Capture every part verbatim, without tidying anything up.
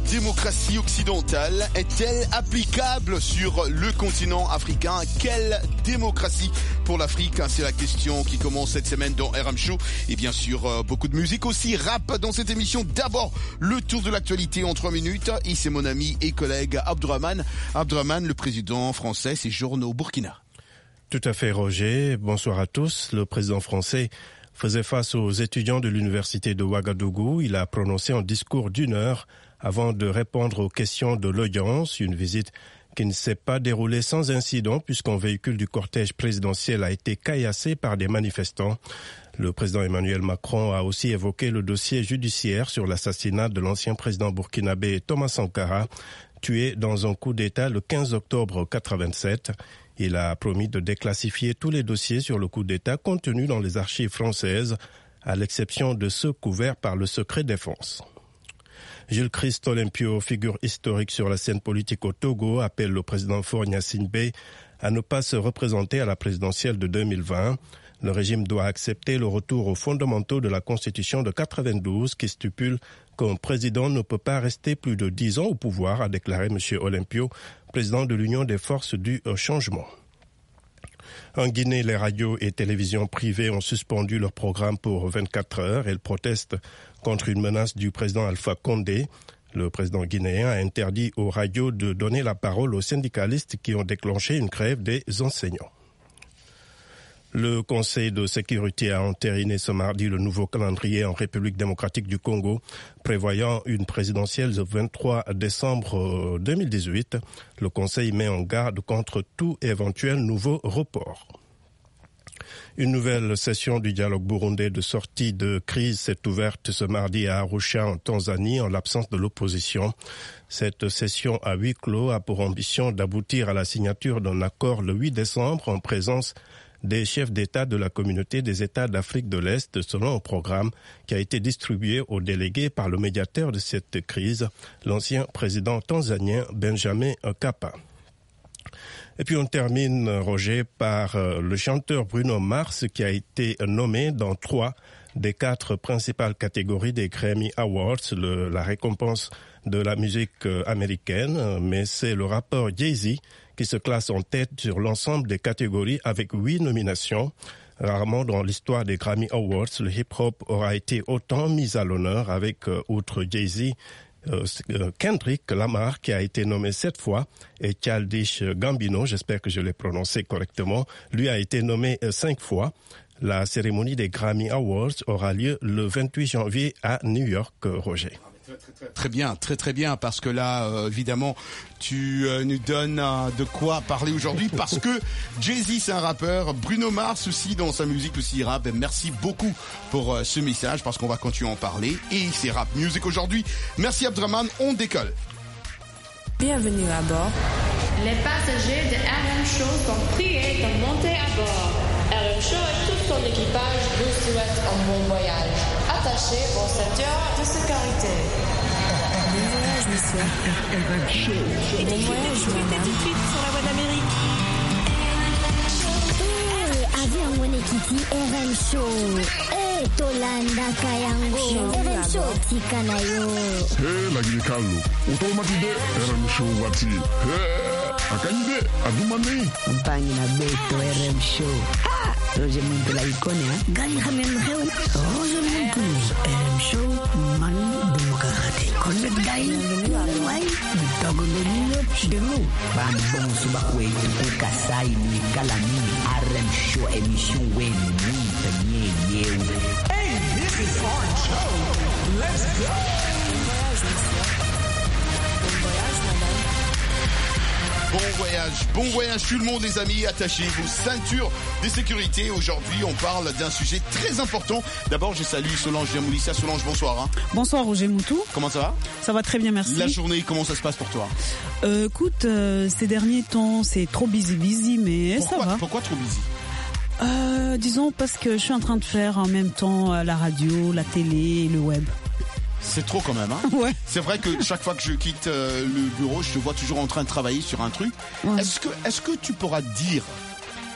démocratie occidentale est-elle applicable sur le continent africain? Quelle démocratie pour l'Afrique? C'est la question qui commence cette semaine dans R M Show. Et bien sûr, beaucoup de musique aussi, rap dans cette émission. D'abord, le tour de l'actualité en trois minutes. Et c'est mon ami et collègue Abdourahmane. Abdourahmane, le président français, séjourne au Burkina. Tout à fait, Roger. Bonsoir à tous. Le président français faisait face aux étudiants de l'université de Ouagadougou. Il a prononcé un discours d'une heure avant de répondre aux questions de l'audience. Une visite qui ne s'est pas déroulée sans incident puisqu'un véhicule du cortège présidentiel a été caillassé par des manifestants. Le président Emmanuel Macron a aussi évoqué le dossier judiciaire sur l'assassinat de l'ancien président burkinabé Thomas Sankara, tué dans un coup d'État le quinze octobre quatre-vingt-sept. Il a promis de déclassifier tous les dossiers sur le coup d'État contenus dans les archives françaises, à l'exception de ceux couverts par le secret défense. Gilles-Christ Olympio, figure historique sur la scène politique au Togo, appelle le président Faure Gnassingbé à ne pas se représenter à la présidentielle de deux mille vingt. Le régime doit accepter le retour aux fondamentaux de la Constitution de quatre-vingt-douze qui stipule qu'un président ne peut pas rester plus de dix ans au pouvoir, a déclaré M. Olympio, président de l'Union des forces du changement. En Guinée, les radios et télévisions privées ont suspendu leur programme pour vingt-quatre heures. Elles protestent contre une menace du président Alpha Condé. Le président guinéen a interdit aux radios de donner la parole aux syndicalistes qui ont déclenché une grève des enseignants. Le Conseil de sécurité a entériné ce mardi le nouveau calendrier en République démocratique du Congo, prévoyant une présidentielle le vingt-trois décembre deux mille dix-huit. Le Conseil met en garde contre tout éventuel nouveau report. Une nouvelle session du dialogue burundais de sortie de crise s'est ouverte ce mardi à Arusha, en Tanzanie, en l'absence de l'opposition. Cette session à huis clos a pour ambition d'aboutir à la signature d'un accord le huit décembre en présence des chefs d'État de la communauté des États d'Afrique de l'Est, selon un programme qui a été distribué aux délégués par le médiateur de cette crise, l'ancien président tanzanien Benjamin Mkapa. Et puis on termine, Roger, par le chanteur Bruno Mars qui a été nommé dans trois des quatre principales catégories des Grammy Awards, le, la récompense de la musique américaine, mais c'est le rappeur Jay-Z qui se classe en tête sur l'ensemble des catégories avec huit nominations. Rarement dans l'histoire des Grammy Awards, le hip-hop aura été autant mis à l'honneur avec, euh, outre Jay-Z, euh, Kendrick Lamar qui a été nommé sept fois et Childish Gambino, j'espère que je l'ai prononcé correctement, lui a été nommé euh, cinq fois. La cérémonie des Grammy Awards aura lieu le vingt-huit janvier à New York, Roger. Très, très, très, très bien, très très bien, parce que là, euh, évidemment, tu euh, nous donnes euh, de quoi parler aujourd'hui, parce que Jay-Z, c'est un rappeur, Bruno Mars aussi, dans sa musique aussi rap. Et merci beaucoup pour euh, ce message, parce qu'on va continuer à en parler, et c'est Rap Music aujourd'hui. Merci Abdourahmane, on décolle. Bienvenue à bord. Les passagers de R M Show sont priés de monter à bord. R M Show et tout son équipage vous souhaitent un bon voyage. Attachez vos ceintures de sécurité. Bon voyage, monsieur. R M Show. Bon voyage, madame. Tout de suite sur la voie d'Amérique. Eh, avion wene kiti R M Show. Eh, Tolanda Kayango. R M Show tika na yo. Eh, lagi kalu. Utomatide R M Show wati. Eh, akanyide adumani. Mpangi na beto R M Show. Ah, Roger Muntu la ikone ha. Gari khamem heu. Roger Muntu R M Show man demokrati. Konnet gai. Wai, bitago lolo delu. Ban bon suba kwe kasai ni kalami R M Show émission wen ni tanye yeu. Hey, this is R M Show. Let's go. Bon voyage, bon voyage tout le monde les amis, attachez vos ceintures de sécurité. Aujourd'hui on parle d'un sujet très important. D'abord je salue Solange Diamoulissa. Solange, bonsoir. Hein. Bonsoir Roger Moutou. Comment ça va? Ça va très bien, merci. La journée, comment ça se passe pour toi? euh, Écoute, euh, ces derniers temps c'est trop busy busy, mais pourquoi, ça va. Pourquoi trop busy? euh, Disons parce que je suis en train de faire en même temps la radio, la télé et le web. C'est trop quand même, hein. Ouais. C'est vrai que chaque fois que je quitte euh, le bureau, je te vois toujours en train de travailler sur un truc. Ouais. Est-ce que, est-ce que tu pourras dire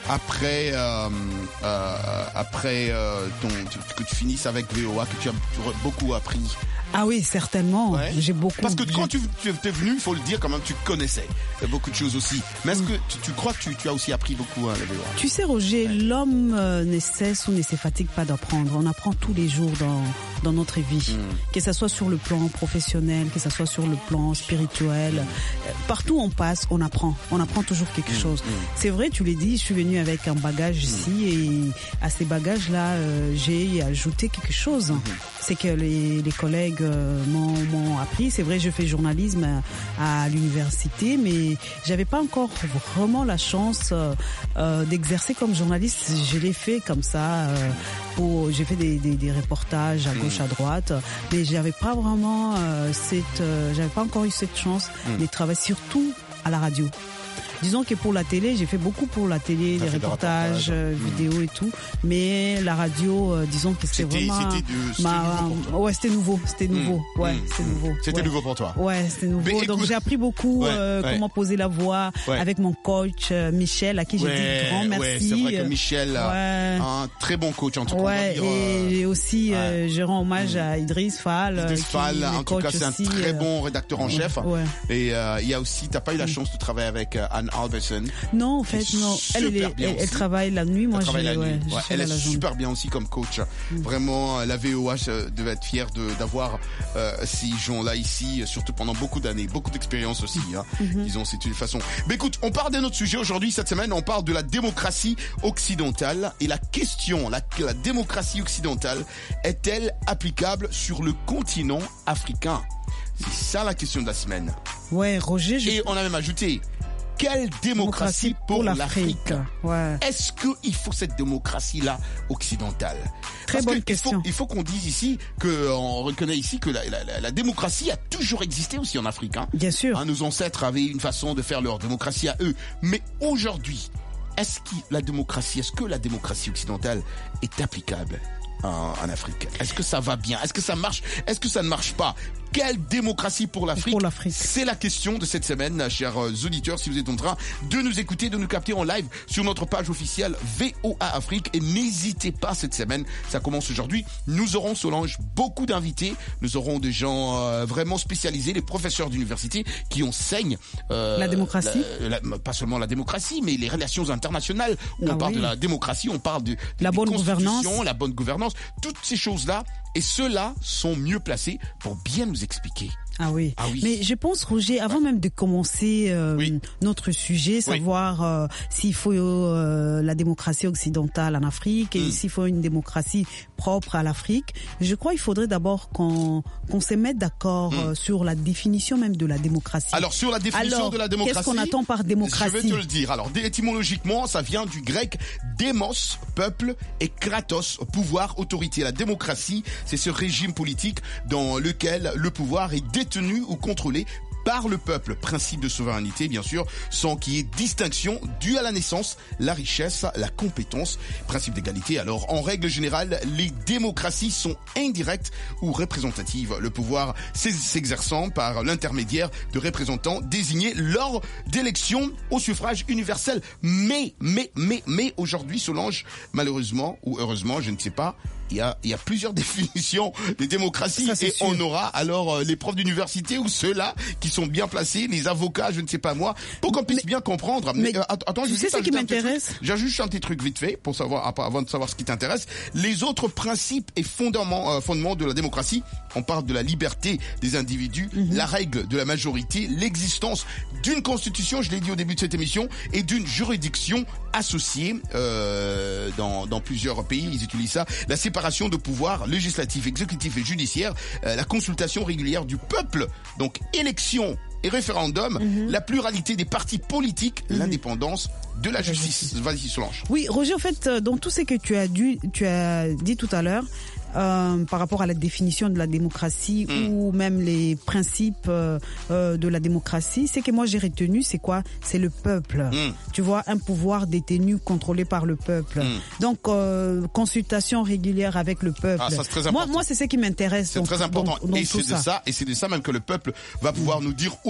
après euh, euh, après euh, ton, que tu finisses avec V O A, que tu as beaucoup appris? Ah oui, certainement. Ouais. J'ai beaucoup. Parce que quand tu, tu es venu, il faut le dire quand même, tu connaissais beaucoup de choses aussi. Mais est-ce que tu, tu crois que tu, tu as aussi appris beaucoup à la V O A? Tu sais, Roger, ouais. l'homme euh, ne cesse ou ne se fatigue pas d'apprendre. On apprend tous les jours dans dans notre vie, mm. que ça soit sur le plan professionnel, que ça soit sur le plan spirituel. Mm. Partout où on passe, on apprend. On apprend toujours quelque mm. chose. Mm. C'est vrai, tu l'as dit, je suis venue avec un bagage mm. ici et à ces bagages-là, euh, j'ai ajouté quelque chose. Mm. C'est que les, les collègues euh, m'ont, m'ont appris. C'est vrai, je fais journalisme à, à l'université, mais j'avais pas encore vraiment la chance euh, euh, d'exercer comme journaliste. Je l'ai fait comme ça. Euh, pour, j'ai fait des, des, des reportages à gauche, à droite, mais j'avais pas vraiment euh, cette, euh, j'avais pas encore eu cette chance mmh. de travailler surtout à la radio. Disons que pour la télé, j'ai fait beaucoup pour la télé, des reportages, euh, mmh. vidéos et tout. Mais la radio, euh, disons que c'était, c'était vraiment... C'était, de, c'était ma, nouveau pour toi. Ouais, c'était nouveau. C'était nouveau. Mmh. Ouais, mmh. c'était nouveau. C'était ouais. nouveau pour toi. Ouais, c'était nouveau. Mais Donc écoute... j'ai appris beaucoup ouais, euh, ouais. comment poser la voix ouais. avec mon coach euh, Michel, à qui j'ai ouais, dit grand merci. Ouais, c'est vrai que Michel, ouais. un très bon coach en tout cas. Ouais, dire, et euh... aussi, euh, je rends hommage mmh. à Idriss Fall. Idriss Fall, en tout cas, c'est aussi, un très euh... bon rédacteur en chef. Ouais. Et il euh, y a aussi, t'as pas eu la chance de travailler avec euh, Anne Alverson? Non, en fait, non. Elle, elle, elle, elle travaille la nuit. Moi, elle travaille la ouais, nuit. Ouais, elle est super bien aussi comme coach. Mm. Vraiment, la V O H devait être fière de, d'avoir euh, ces gens-là ici, surtout pendant beaucoup d'années, beaucoup d'expérience aussi. Hein. Mm-hmm. Disons, c'est une façon. Mais écoute, on parle d'un autre sujet aujourd'hui. Cette semaine, on parle de la démocratie occidentale et la question, la, la démocratie occidentale est-elle applicable sur le continent africain? C'est ça la question de la semaine. Ouais, Roger. Je... Et on a même ajouté. Quelle démocratie, démocratie pour, pour l'Afrique, l'Afrique. Ouais. Est-ce qu'il faut cette démocratie-là occidentale? Très Parce bonne que question. Il faut, il faut qu'on dise ici, qu'on reconnaît ici que la, la, la, la démocratie a toujours existé aussi en Afrique. Hein. Bien sûr. Hein, nos ancêtres avaient une façon de faire leur démocratie à eux. Mais aujourd'hui, est-ce que la démocratie, est-ce que la démocratie occidentale est applicable en, en Afrique? Est-ce que ça va bien? Est-ce que ça marche? Est-ce que ça ne marche pas? Quelle démocratie pour l'Afrique? Pour l'Afrique. C'est la question de cette semaine, chers auditeurs, si vous êtes en train de nous écouter, de nous capter en live sur notre page officielle V O A Afrique. Et n'hésitez pas cette semaine, ça commence aujourd'hui. Nous aurons, Solange, beaucoup d'invités. Nous aurons des gens euh, vraiment spécialisés, les professeurs d'université qui enseignent... Euh, la démocratie la, la, Pas seulement la démocratie, mais les relations internationales. Où ah on parle oui. de la démocratie, on parle de, de la bonne gouvernance. La bonne gouvernance. Toutes ces choses-là. Et ceux-là sont mieux placés pour bien nous expliquer. Ah oui. Ah oui. Mais je pense, Roger, avant ouais. même de commencer euh, oui. notre sujet, savoir oui. euh, s'il faut euh, la démocratie occidentale en Afrique et mm. s'il faut une démocratie propre à l'Afrique, je crois qu'il faudrait d'abord qu'on qu'on se mette d'accord mm. euh, sur la définition même de la démocratie. Alors sur la définition Alors, de la démocratie, qu'est-ce qu'on attend par démocratie? Je vais te le dire. Alors étymologiquement, ça vient du grec démos, peuple, et kratos, pouvoir, autorité. La démocratie, c'est ce régime politique dans lequel le pouvoir est détenu ou contrôlé par le peuple. Principe de souveraineté, bien sûr, sans qu'il y ait distinction due à la naissance, la richesse, la compétence. Principe d'égalité. Alors, en règle générale, les démocraties sont indirectes ou représentatives. Le pouvoir s'exerçant par l'intermédiaire de représentants désignés lors d'élections au suffrage universel. Mais, mais, mais, mais, aujourd'hui, Solange, malheureusement, ou heureusement, je ne sais pas, il y a, il y a plusieurs définitions des démocraties. Ça, et sûr. On aura alors euh, les profs d'université ou ceux-là qui sont bien placés, les avocats, je ne sais pas moi, pour qu'on puisse mais, bien comprendre. Mais, mais euh, attends, tu sais ce qui m'intéresse. J'ajoute juste un petit truc vite fait pour savoir, avant de savoir ce qui t'intéresse. Les autres principes et fondements, euh, fondements de la démocratie, on parle de la liberté des individus, mm-hmm. la règle de la majorité, l'existence d'une constitution, je l'ai dit au début de cette émission, et d'une juridiction associée euh, dans, dans plusieurs pays, ils utilisent ça, la séparation de pouvoir législatif, exécutif et judiciaire, euh, la consultation régulière du peuple, donc élection et référendum, mm-hmm. la pluralité des partis politiques, mm-hmm. l'indépendance de la justice. Vas-y, Solange. Oui, Roger, en fait, dans tout ce que tu as dit, tu as dit tout à l'heure, Euh, par rapport à la définition de la démocratie mmh. ou même les principes euh, euh, de la démocratie, c'est que moi j'ai retenu, c'est quoi? C'est le peuple. Mmh. Tu vois, un pouvoir détenu, contrôlé par le peuple. Mmh. Donc, euh, consultation régulière avec le peuple. Ah, ça, c'est très important. Moi, moi c'est ce qui m'intéresse. C'est donc, très important. Dans, dans et c'est de ça. ça, et c'est de ça même que le peuple va pouvoir mmh. nous dire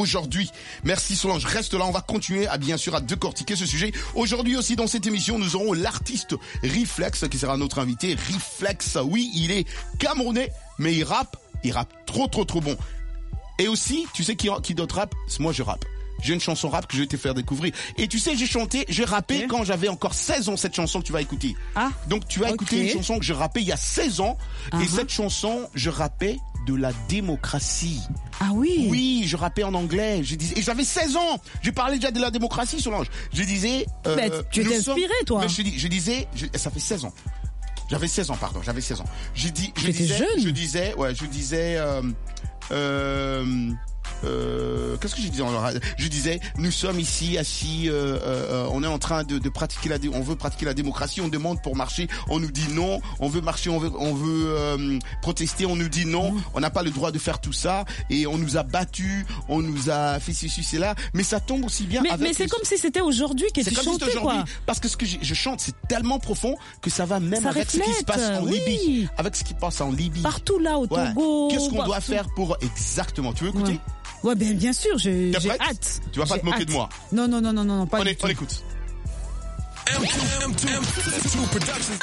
aujourd'hui. Merci Solange, reste là, on va continuer à bien sûr à décortiquer ce sujet. Aujourd'hui aussi dans cette émission, nous aurons l'artiste Reflex qui sera notre invité. Reflex, oui, il est camerounais, mais il rappe, il rappe trop trop trop bon. Et aussi, tu sais qui, qui d'autre rappe? Moi je rappe. J'ai une chanson rap que je vais te faire découvrir. Et tu sais, j'ai chanté, j'ai rappé okay. quand j'avais encore seize ans, cette chanson que tu vas écouter. Ah. Donc tu vas okay. écouter une chanson que je rappais il y a seize ans. Uh-huh. Et cette chanson, je rappais de la démocratie. Ah oui? Oui, je rappais en anglais. Je disais, et j'avais seize ans. Je parlais déjà de la démocratie, Solange. Je disais... Euh, ben, tu t'es inspiré, toi. Mais je, je disais, je, ça fait seize ans. J'avais seize ans, pardon, j'avais seize ans. J'ai dit, je J'étais disais, jeune. je disais, ouais, je disais, euh, euh, Euh, qu'est-ce que je disais? Je disais, nous sommes ici assis, euh, euh, on est en train de, de pratiquer la, on veut pratiquer la démocratie. On demande pour marcher, on nous dit non. On veut marcher, on veut, on veut euh, protester, on nous dit non. On n'a pas le droit de faire tout ça et on nous a battus, on nous a fait ceci, cela. Mais ça tombe aussi bien. Mais, avec mais c'est comme si c'était aujourd'hui que tu chantais, si quoi. Parce que ce que je, je chante, c'est tellement profond que ça va même ça avec reflète, ce qui se passe en oui. Libye, avec ce qui passe en Libye. Partout là, au ouais. Togo. Qu'est-ce qu'on partout. doit faire pour exactement? Tu veux écouter? Ouais. Ouais, bien, bien sûr, j'ai, j'ai prête? hâte. Tu vas pas j'ai te moquer hâte. de moi? Non, non, non, non, non, pas on du est, tout. On écoute. M two, M two, M two Production.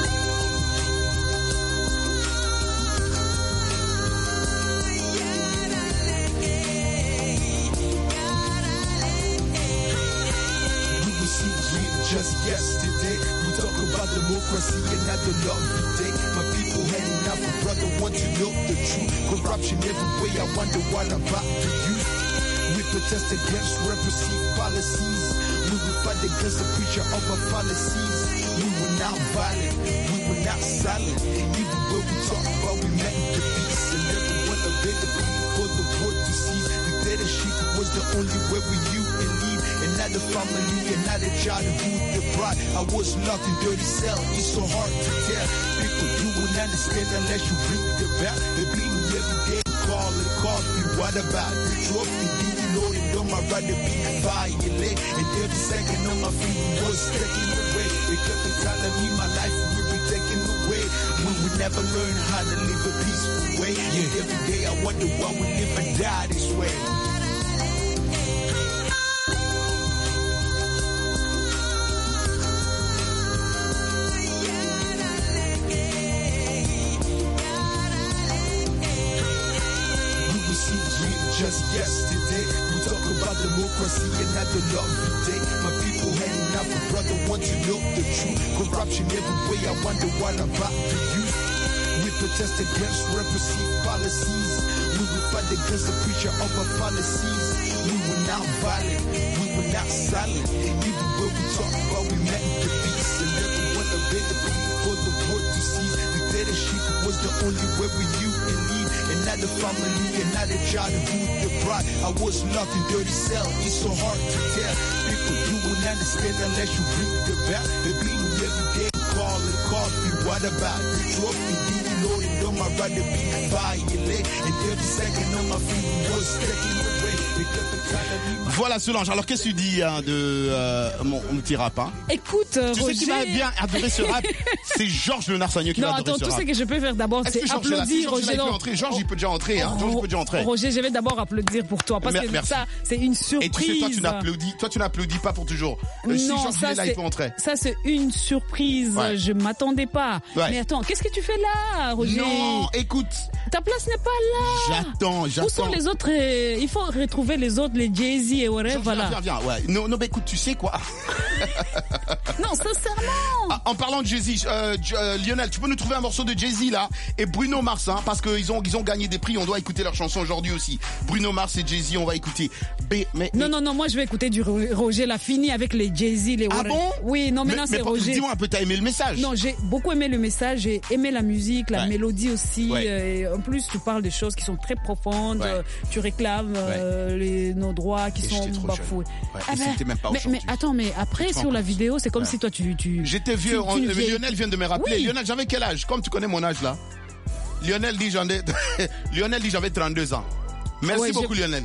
Just yesterday, we talk about democracy and not the love we take. My people heading out for brother want to know the truth. Corruption everywhere, I wonder what about the youth. We protest against repressive policies. We will fight against the preacher of our policies. We were not violent, we were not silent. Even when we talk about we met the peace and everyone available for the world to see. Dictatorship was the only way we knew and leave. And not the family and not the childhood, the pride. I was locked in dirty cell, it's so hard to tell. People, you won't understand unless you ring the bell. They bleed me every day, call it coffee. What about the trophy? Do you know it? Don't my right to be violent? And every second on my feet was taken away. They kept on telling me my life would be taken away. We would never learn how to live a peaceful way. Yeah, every day I wonder why we live and die this way. Just yesterday, we talk about democracy and not the love we take. My people heading out for brother want to know the truth. Corruption everywhere, I wonder what about the youth. We protest against repressive policies. We will fight against the preacher of our policies. We were not violent, we were not silent. Even when we talk about we met the peace and everyone available for the world to see. Dictatorship was the only way we knew and leave. And not the family and not the childhood, the pride. I was locked in dirty cell, it's so hard to tell. People, you won't understand unless you ring the bell. They bleed me every day, call it coffee. What about the trophy? Do you know it? Don't my right to be violent? And every second on my feet was taken away. Voilà Solange, alors qu'est-ce que tu dis hein, de euh, mon, mon petit rap hein? Écoute, euh, tu Roger... sais qui va bien adorer ce rap? C'est Georges Léonard Sagnon qui non, va adorer attends, ce rap. Non, attends, tout ce que je peux faire d'abord, c'est applaudir si Georges Roger. Georges, il, Georges il peut déjà entrer, hein. Georges il peut déjà entrer. Roger, je vais d'abord applaudir pour toi, parce que Merci. ça, c'est une surprise. Et tu sais, toi tu n'applaudis, toi tu n'applaudis pas pour toujours. Non, si Georges ça, est là, il peut entrer. Ça c'est une surprise, ouais. Je m'attendais pas. Ouais. Mais attends, qu'est-ce que tu fais là, Roger? Non, écoute. Ta place n'est pas là. J'attends, j'attends. Où sont les autres? euh, Il faut retrouver les autres, les Jay-Z et whatever, voilà. Viens, viens, ouais. Non, non, mais écoute, tu sais quoi? Non, sincèrement. Ah, en parlant de Jay-Z, euh, euh, Lionel, tu peux nous trouver un morceau de Jay-Z là et Bruno Mars, hein, parce qu'ils ont ils ont gagné des prix. On doit écouter leur chanson aujourd'hui aussi. Bruno Mars et Jay-Z, on va écouter. B, mais, non, mais... non, non, moi je vais écouter du Roger l'a fini avec les Jay-Z, les. Ah bon? Oui, non, maintenant mais, c'est mais Roger. Dis-moi un peu, t'as aimé le message? Non, j'ai beaucoup aimé le message, j'ai aimé la musique, la ouais. mélodie aussi. Ouais. Et en plus, tu parles de choses qui sont très profondes. Ouais. Tu réclames euh, ouais. les nos droits qui et sont bafoués. Ouais, ah et ben, c'était même pas mais, mais attends, mais après sur la vidéo, c'est comme ouais. si toi tu tu. J'étais vieux. Tu, tu on, mais Lionel vient de me rappeler. Oui. Lionel, j'avais quel âge? Comme tu connais mon âge là. Lionel dit j'en ai. Lionel dit j'avais trente-deux ans. Merci ouais, beaucoup Lionel.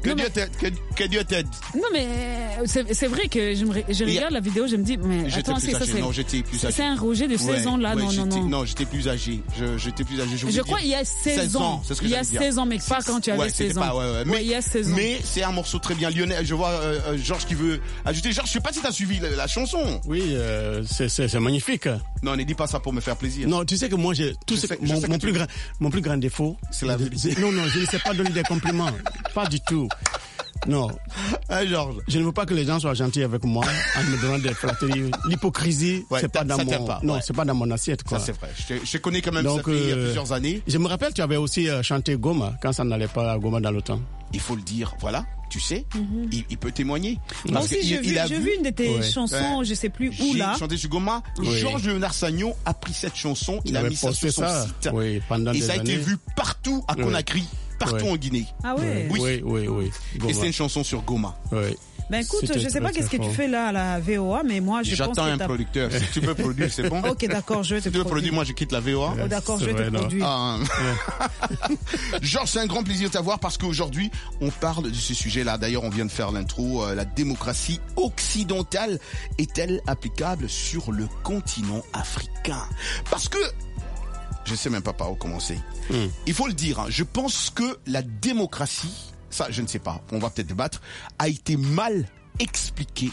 Que Non, Dieu mais- t'aide, que, que Dieu t'aide. Non, mais c'est c'est vrai que je, me, ré- je Il y a- regarde la vidéo, je me dis, mais J'étais attends, plus c'est ça, âgé. c'est. Non, j'étais plus âgé. C'est un Roger de seize Ouais, ans là, ouais, non, non, j'étais- non. Non, j'étais plus âgé. Je, j'étais plus âgé. Je, Je voulais crois dire il y a seize ans. C'est ce que Il y a j'allais dire. seize ans, mais pas quand tu avais Ouais, c'était seize ans. pas, ouais, ouais. Ouais, Mais, il y a seize ans. mais c'est un morceau très bien. Lionel, je vois euh, euh, Georges qui veut ajouter. Georges, je sais pas si t'as suivi la, la chanson. Oui, euh, c'est, c'est, c'est magnifique. Non, ne dis pas ça pour me faire plaisir. Non, tu sais que moi, j'ai tout Je ce sais- que- je mon, sais mon que plus tu- grand, mon plus grand défaut, C'est la de- vérité. c'est- non, non, je ne sais pas donner des compliments, pas du tout. Non, Hein, Georges. je ne veux pas que les gens soient gentils avec moi en me donnant des flatteries. L'hypocrisie, Ouais, c'est pas dans ça mon, t'aime pas, non, ouais. c'est pas dans mon assiette, quoi. Ça c'est vrai. Je te, je te connais quand même. Donc, ça fait il y a euh, plusieurs années. Je me rappelle, tu avais aussi euh, chanté Goma quand ça n'allait pas à Goma dans le temps. Il faut le dire. Voilà. Tu sais, il, il peut témoigner. Moi Parce aussi, qu'il- j'ai il vu, a j'ai vu une de tes Ouais. chansons, Ouais. je sais plus où J'ai là. chanté sur Goma. Oui. Georges Léonard Sagnon a pris cette chanson, il, Il a avait mis ça posté sur son ça, site. oui, pendant et des ça a été années. vu partout à Oui. Conakry, partout Oui. en Guinée. Ah ouais. Oui. Oui, oui, oui. Et Goma. c'est une chanson sur Goma. Oui. Ben écoute, C'était je sais très, pas qu'est-ce que très tu fort. fais là à la V O A, mais moi je pense J'attends que un t'as- producteur. Si tu peux produire, c'est bon. Ok, d'accord, je vais te Si tu veux produire, produire. moi je quitte la V O A. Oh, d'accord, je C'est vais vrai, te non. produire. Ah, Georges, c'est un grand plaisir de t'avoir parce qu'aujourd'hui, on parle de ce sujet-là. D'ailleurs, on vient de faire l'intro. Euh, la démocratie occidentale est-elle applicable sur le continent africain? Parce que, je sais même pas par où commencer. Mm. Il faut le dire, hein, je pense que la démocratie, ça je ne sais pas, on va peut-être débattre, a été mal expliquée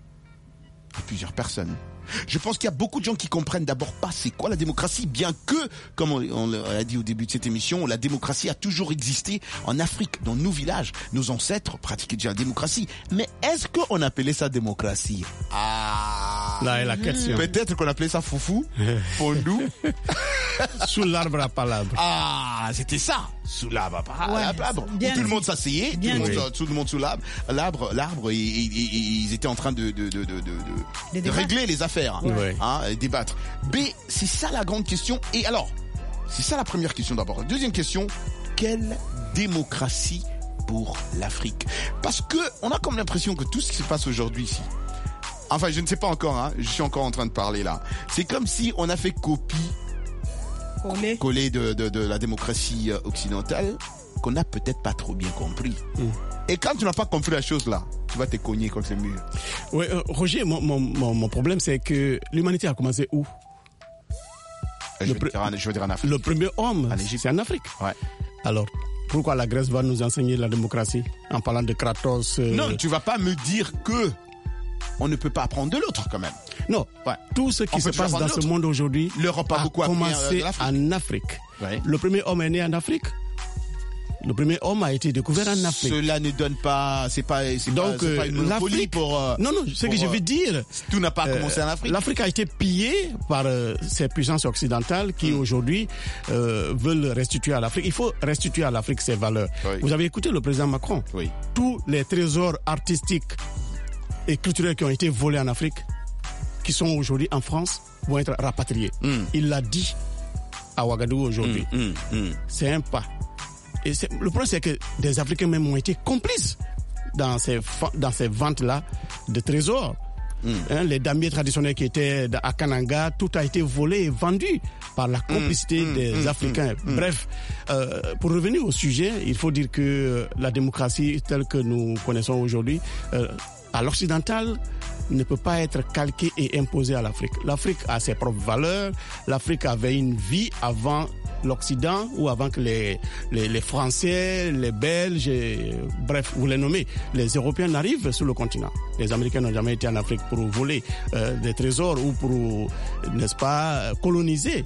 à plusieurs personnes. Je pense qu'il y a beaucoup de gens qui comprennent d'abord pas c'est quoi la démocratie, bien que, comme on, on l'a dit au début de cette émission, la démocratie a toujours existé en Afrique, dans nos villages. Nos ancêtres pratiquaient déjà la démocratie. Mais est-ce qu'on appelait ça démocratie? Ah, Là est la question. peut-être qu'on appelait ça foufou, fondou. Sous l'arbre à palabre. Ah, c'était ça, sous l'arbre, ah, Ouais, l'arbre. Où bien tout le dit. monde s'asseyait, tout Bien le monde, dit. tout le monde sous l'arbre, l'arbre, l'arbre, et, et- et- et ils étaient en train de de de de de, de- Des de débats. régler les affaires, Ouais. hein, et débattre. B, c'est ça la grande question. Et alors, c'est ça la première question d'abord. Deuxième question, quelle démocratie pour l'Afrique? Parce que on a comme l'impression que tout ce qui se passe aujourd'hui ici, enfin, je ne sais pas encore, hein, je suis encore en train de parler là. C'est comme si on a fait copie Collé. collé de, de, de la démocratie euh, occidentale qu'on n'a peut-être pas trop bien compris. Mm. Et quand tu n'as pas compris la chose là, tu vas te cogner contre le mur. Oui, euh, Roger, mon, mon, mon, mon problème, c'est que l'humanité a commencé où? Je Le veux, pre- dire, en- je veux dire en Afrique. Le premier homme, En Égypte. c'est en Afrique. Ouais. Alors, pourquoi la Grèce va nous enseigner la démocratie en parlant de Kratos euh, Non, tu vas pas me dire que on ne peut pas apprendre de l'autre quand même. Non, Ouais. tout ce On qui peut se toujours passe apprendre dans de ce l'autre. monde aujourd'hui L'Europe a a beaucoup appris, euh, commencé de l'Afrique. en Afrique. Ouais. Le premier homme est né en Afrique. Le premier homme a été découvert en Afrique. Cela ne donne pas, c'est pas, c'est pas, Donc, c'est pas euh, une monopolie l'Afrique- pour. euh, Non, non, ce que pour, je euh, veux dire, Tout n'a pas Euh, commencé en Afrique. l'Afrique a été pillée par euh, ces puissances occidentales qui Mm. aujourd'hui euh, veulent restituer à l'Afrique. Il faut restituer à l'Afrique ses valeurs. Oui. Vous avez écouté le président Macron. Oui. Tous les trésors artistiques et culturels qui ont été volés en Afrique, qui sont aujourd'hui en France, vont être rapatriés. Mm. Il l'a dit à Ouagadougou aujourd'hui. Hum, hum. C'est un pas. Et c'est- le problème, c'est que des Africains même ont été complices dans ces, fa- dans ces ventes-là de trésors. Mm. Hein, les damiers traditionnels qui étaient da- à Kananga, tout a été volé et vendu par la complicité mm, des mm, Africains. Bref, euh, pour revenir au sujet, il faut dire que euh, la démocratie telle que nous connaissons aujourd'hui, euh, à l'occidental, ne peut pas être calquée et imposée à l'Afrique. L'Afrique a ses propres valeurs. L'Afrique avait une vie avant l'Occident ou avant que les, les, les Français, les Belges, et, bref, vous les nommez. Les Européens n'arrivent sur le continent. Les Américains n'ont jamais été en Afrique pour voler euh, des trésors ou pour, n'est-ce pas, coloniser.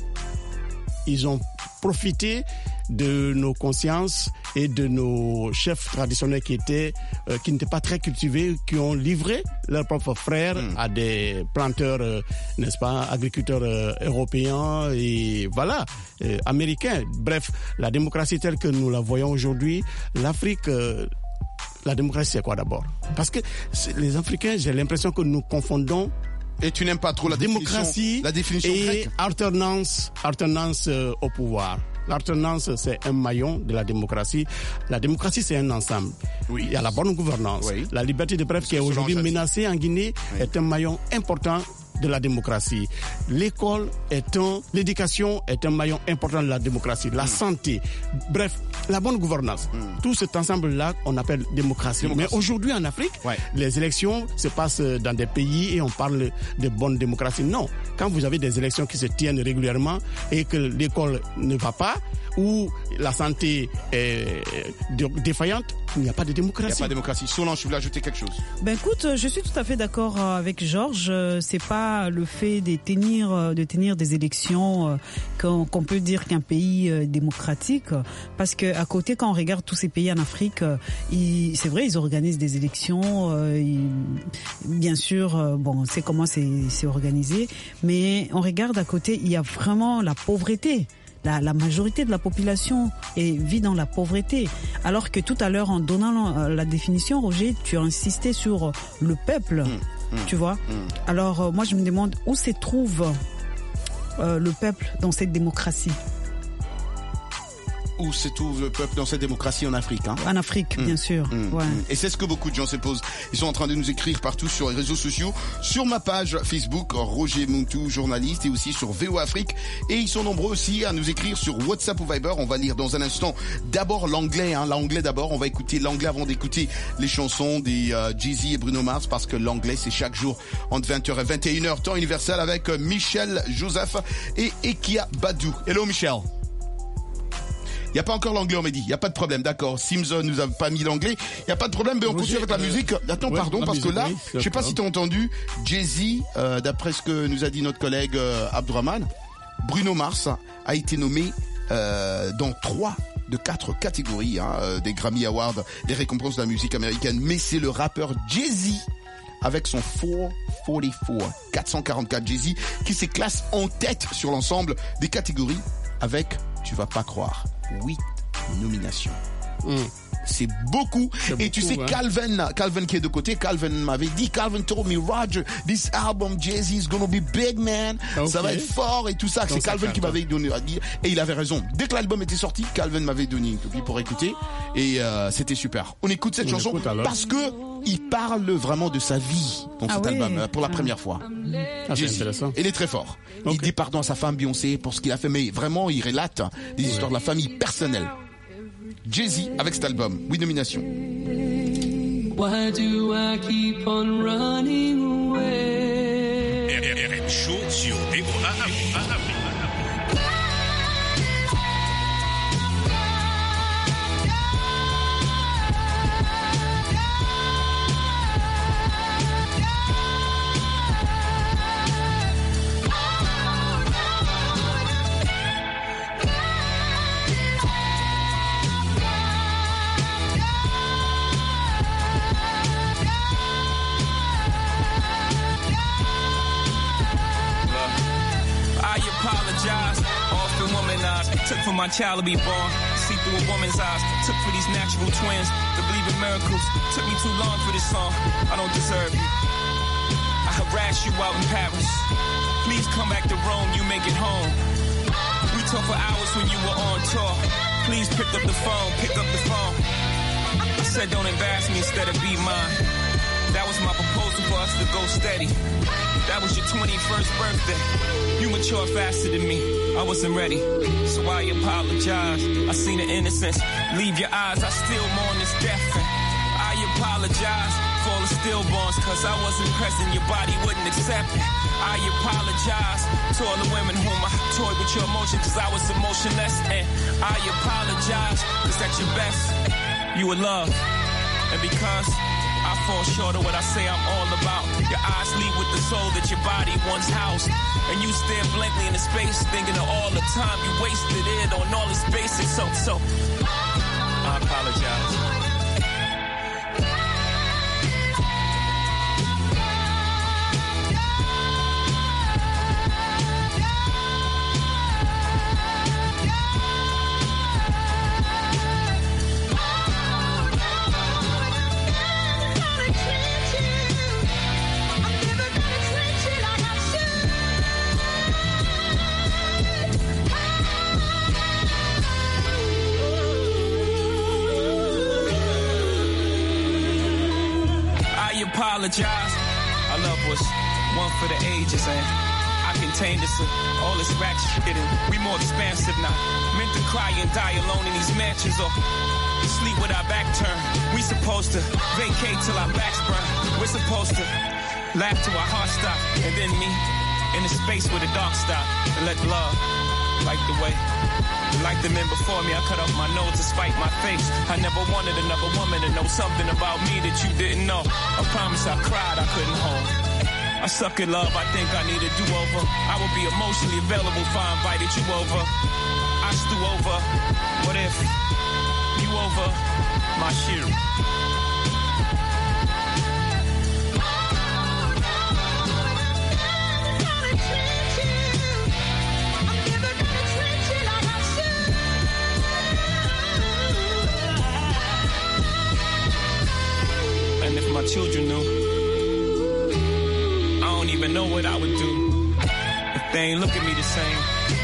Ils ont profité de nos consciences et de nos chefs traditionnels qui étaient euh, qui n'étaient pas très cultivés, qui ont livré leurs propres frères Mm. à des planteurs, euh, n'est-ce pas, agriculteurs euh, européens et voilà, euh, américains. Bref, la démocratie telle que nous la voyons aujourd'hui, l'Afrique, euh, la démocratie c'est quoi d'abord? Parce que c'est- les Africains, j'ai l'impression que nous confondons Et tu n'aimes pas trop la démocratie définition, la définition et grecque. alternance, alternance euh, au pouvoir. L'alternance, c'est un maillon de la démocratie. La démocratie, c'est un ensemble. Oui. Il y a la bonne gouvernance. Oui. La liberté de presse qui est Selon aujourd'hui Jadis. menacée en Guinée Oui. est un maillon important de la démocratie. L'école est un, l'éducation est un maillon important de la démocratie. La mmh. santé, bref, la bonne gouvernance. Mmh. Tout cet ensemble-là, on appelle démocratie. démocratie. Mais aujourd'hui, en Afrique, ouais. les élections se passent dans des pays et on parle de bonne démocratie. Non. Quand vous avez des élections qui se tiennent régulièrement et que l'école ne va pas, ou la santé est défaillante, il n'y a pas de démocratie. Il n'y a pas de démocratie. Solange, tu voulais ajouter quelque chose? Ben écoute, je suis tout à fait d'accord avec Georges. C'est pas le fait de tenir, de tenir des élections qu'on, qu'on peut dire qu'un pays est démocratique, parce que à côté, quand on regarde tous ces pays en Afrique, ils, c'est vrai, ils organisent des élections. Ils, bien sûr, bon, c'est comment c'est, c'est organisé, mais on regarde à côté, il y a vraiment la pauvreté. La, la majorité de la population est, vit dans la pauvreté. Alors que tout à l'heure, en donnant la, la définition, Roger, tu as insisté sur le peuple, mmh, mmh, tu vois. Mmh. Alors, euh, moi, je me demande où se trouve euh, le peuple dans cette démocratie. Où se trouve le peuple dans cette démocratie en Afrique, hein? En Afrique, mmh, bien sûr. Mmh, ouais. Et c'est ce que beaucoup de gens se posent. Ils sont en train de nous écrire partout sur les réseaux sociaux, sur ma page Facebook, Roger Muntu, journaliste, et aussi sur V O Afrique. Et ils sont nombreux aussi à nous écrire sur WhatsApp ou Viber. On va lire dans un instant d'abord l'anglais, hein, l'anglais d'abord. On va écouter l'anglais avant d'écouter les chansons des euh, Jay-Z et Bruno Mars, parce que l'anglais, c'est chaque jour entre vingt heures et vingt et une heures, temps universel, avec euh, Michel Joseph et Ekia Badou. Hello Michel. Il n'y a pas encore l'anglais, on m'a dit. Il n'y a pas de problème, d'accord. Simson nous a pas mis l'anglais. Il n'y a pas de problème, mais on continue avec la musique. Attends, ouais, pardon, parce musique, que là, oui, je sais pas si tu as entendu, Jay-Z, euh, d'après ce que nous a dit notre collègue euh, Abdourahmane, Bruno Mars a été nommé euh, dans trois de quatre catégories, hein, des Grammy Awards, des récompenses de la musique américaine. Mais c'est le rappeur Jay-Z, avec son quatre cent quarante-quatre Jay-Z, qui se classe en tête sur l'ensemble des catégories avec, tu vas pas croire, huit nominations. Mmh. C'est beaucoup. C'est et beaucoup, tu sais, hein. Calvin, Calvin qui est de côté, Calvin m'avait dit, Calvin told me, Roger, this album, Jay-Z is gonna be big, man. Okay. Ça va être fort et tout ça. Donc c'est Calvin qui m'avait donné à dire. Et il avait raison. Dès que l'album était sorti, Calvin m'avait donné une copie pour écouter. Et euh, c'était super. On écoute cette On chanson parce que il parle vraiment de sa vie dans ah cet oui. album pour la ah. première fois. Ah, c'est intéressant. Il est très fort. Okay. Il dit pardon à sa femme Beyoncé pour ce qu'il a fait, mais vraiment, il relate des histoires de la famille personnelle. Jay-Z avec cet album, huit nominations. Why do I keep on running away? R M Show sur V O Afrique. Took for my child to be born, see through a woman's eyes. Took for these natural twins to believe in miracles. Took me too long for this song, I don't deserve you. I harassed you out in Paris. Please come back to Rome, you make it home. We talked for hours when you were on tour. Please pick up the phone, pick up the phone. I said don't embarrass me, instead of be mine. That was my proposal for us to go steady. That was your twenty-first birthday. You matured faster than me. I wasn't ready, so I apologize. I seen the innocence leave your eyes. I still mourn this death. And I apologize for all the stillborns, cause I wasn't present. Your body wouldn't accept it. I apologize to all the women whom I toyed with your emotions, cause I was emotionless. And I apologize, cause at your best, you were love. And because I fall short of what I say I'm all about, your eyes lead with the soul that your body once housed. And you stare blankly into space, thinking of all the time you wasted it on all this basic. So, so, I apologize. Apologize. Our love was one for the ages, and I contain this, uh, all this rack shit, and we more expansive now. Meant to cry and die alone in these mansions, or sleep with our back turned. We supposed to vacate till our backs burn. We're supposed to laugh till our hearts stop, and then me in the space where the dark stop, and let love light the way. Like the men before me, I cut off my nose to spite my face. I never wanted another woman to know something about me that you didn't know. I promise I cried, I couldn't hold. I suck at love, I think I need a do-over. I would be emotionally available if I invited you over. I stew over, what if you over my shoe? And if my children knew, I don't even know what I would do if they ain't look at me the same.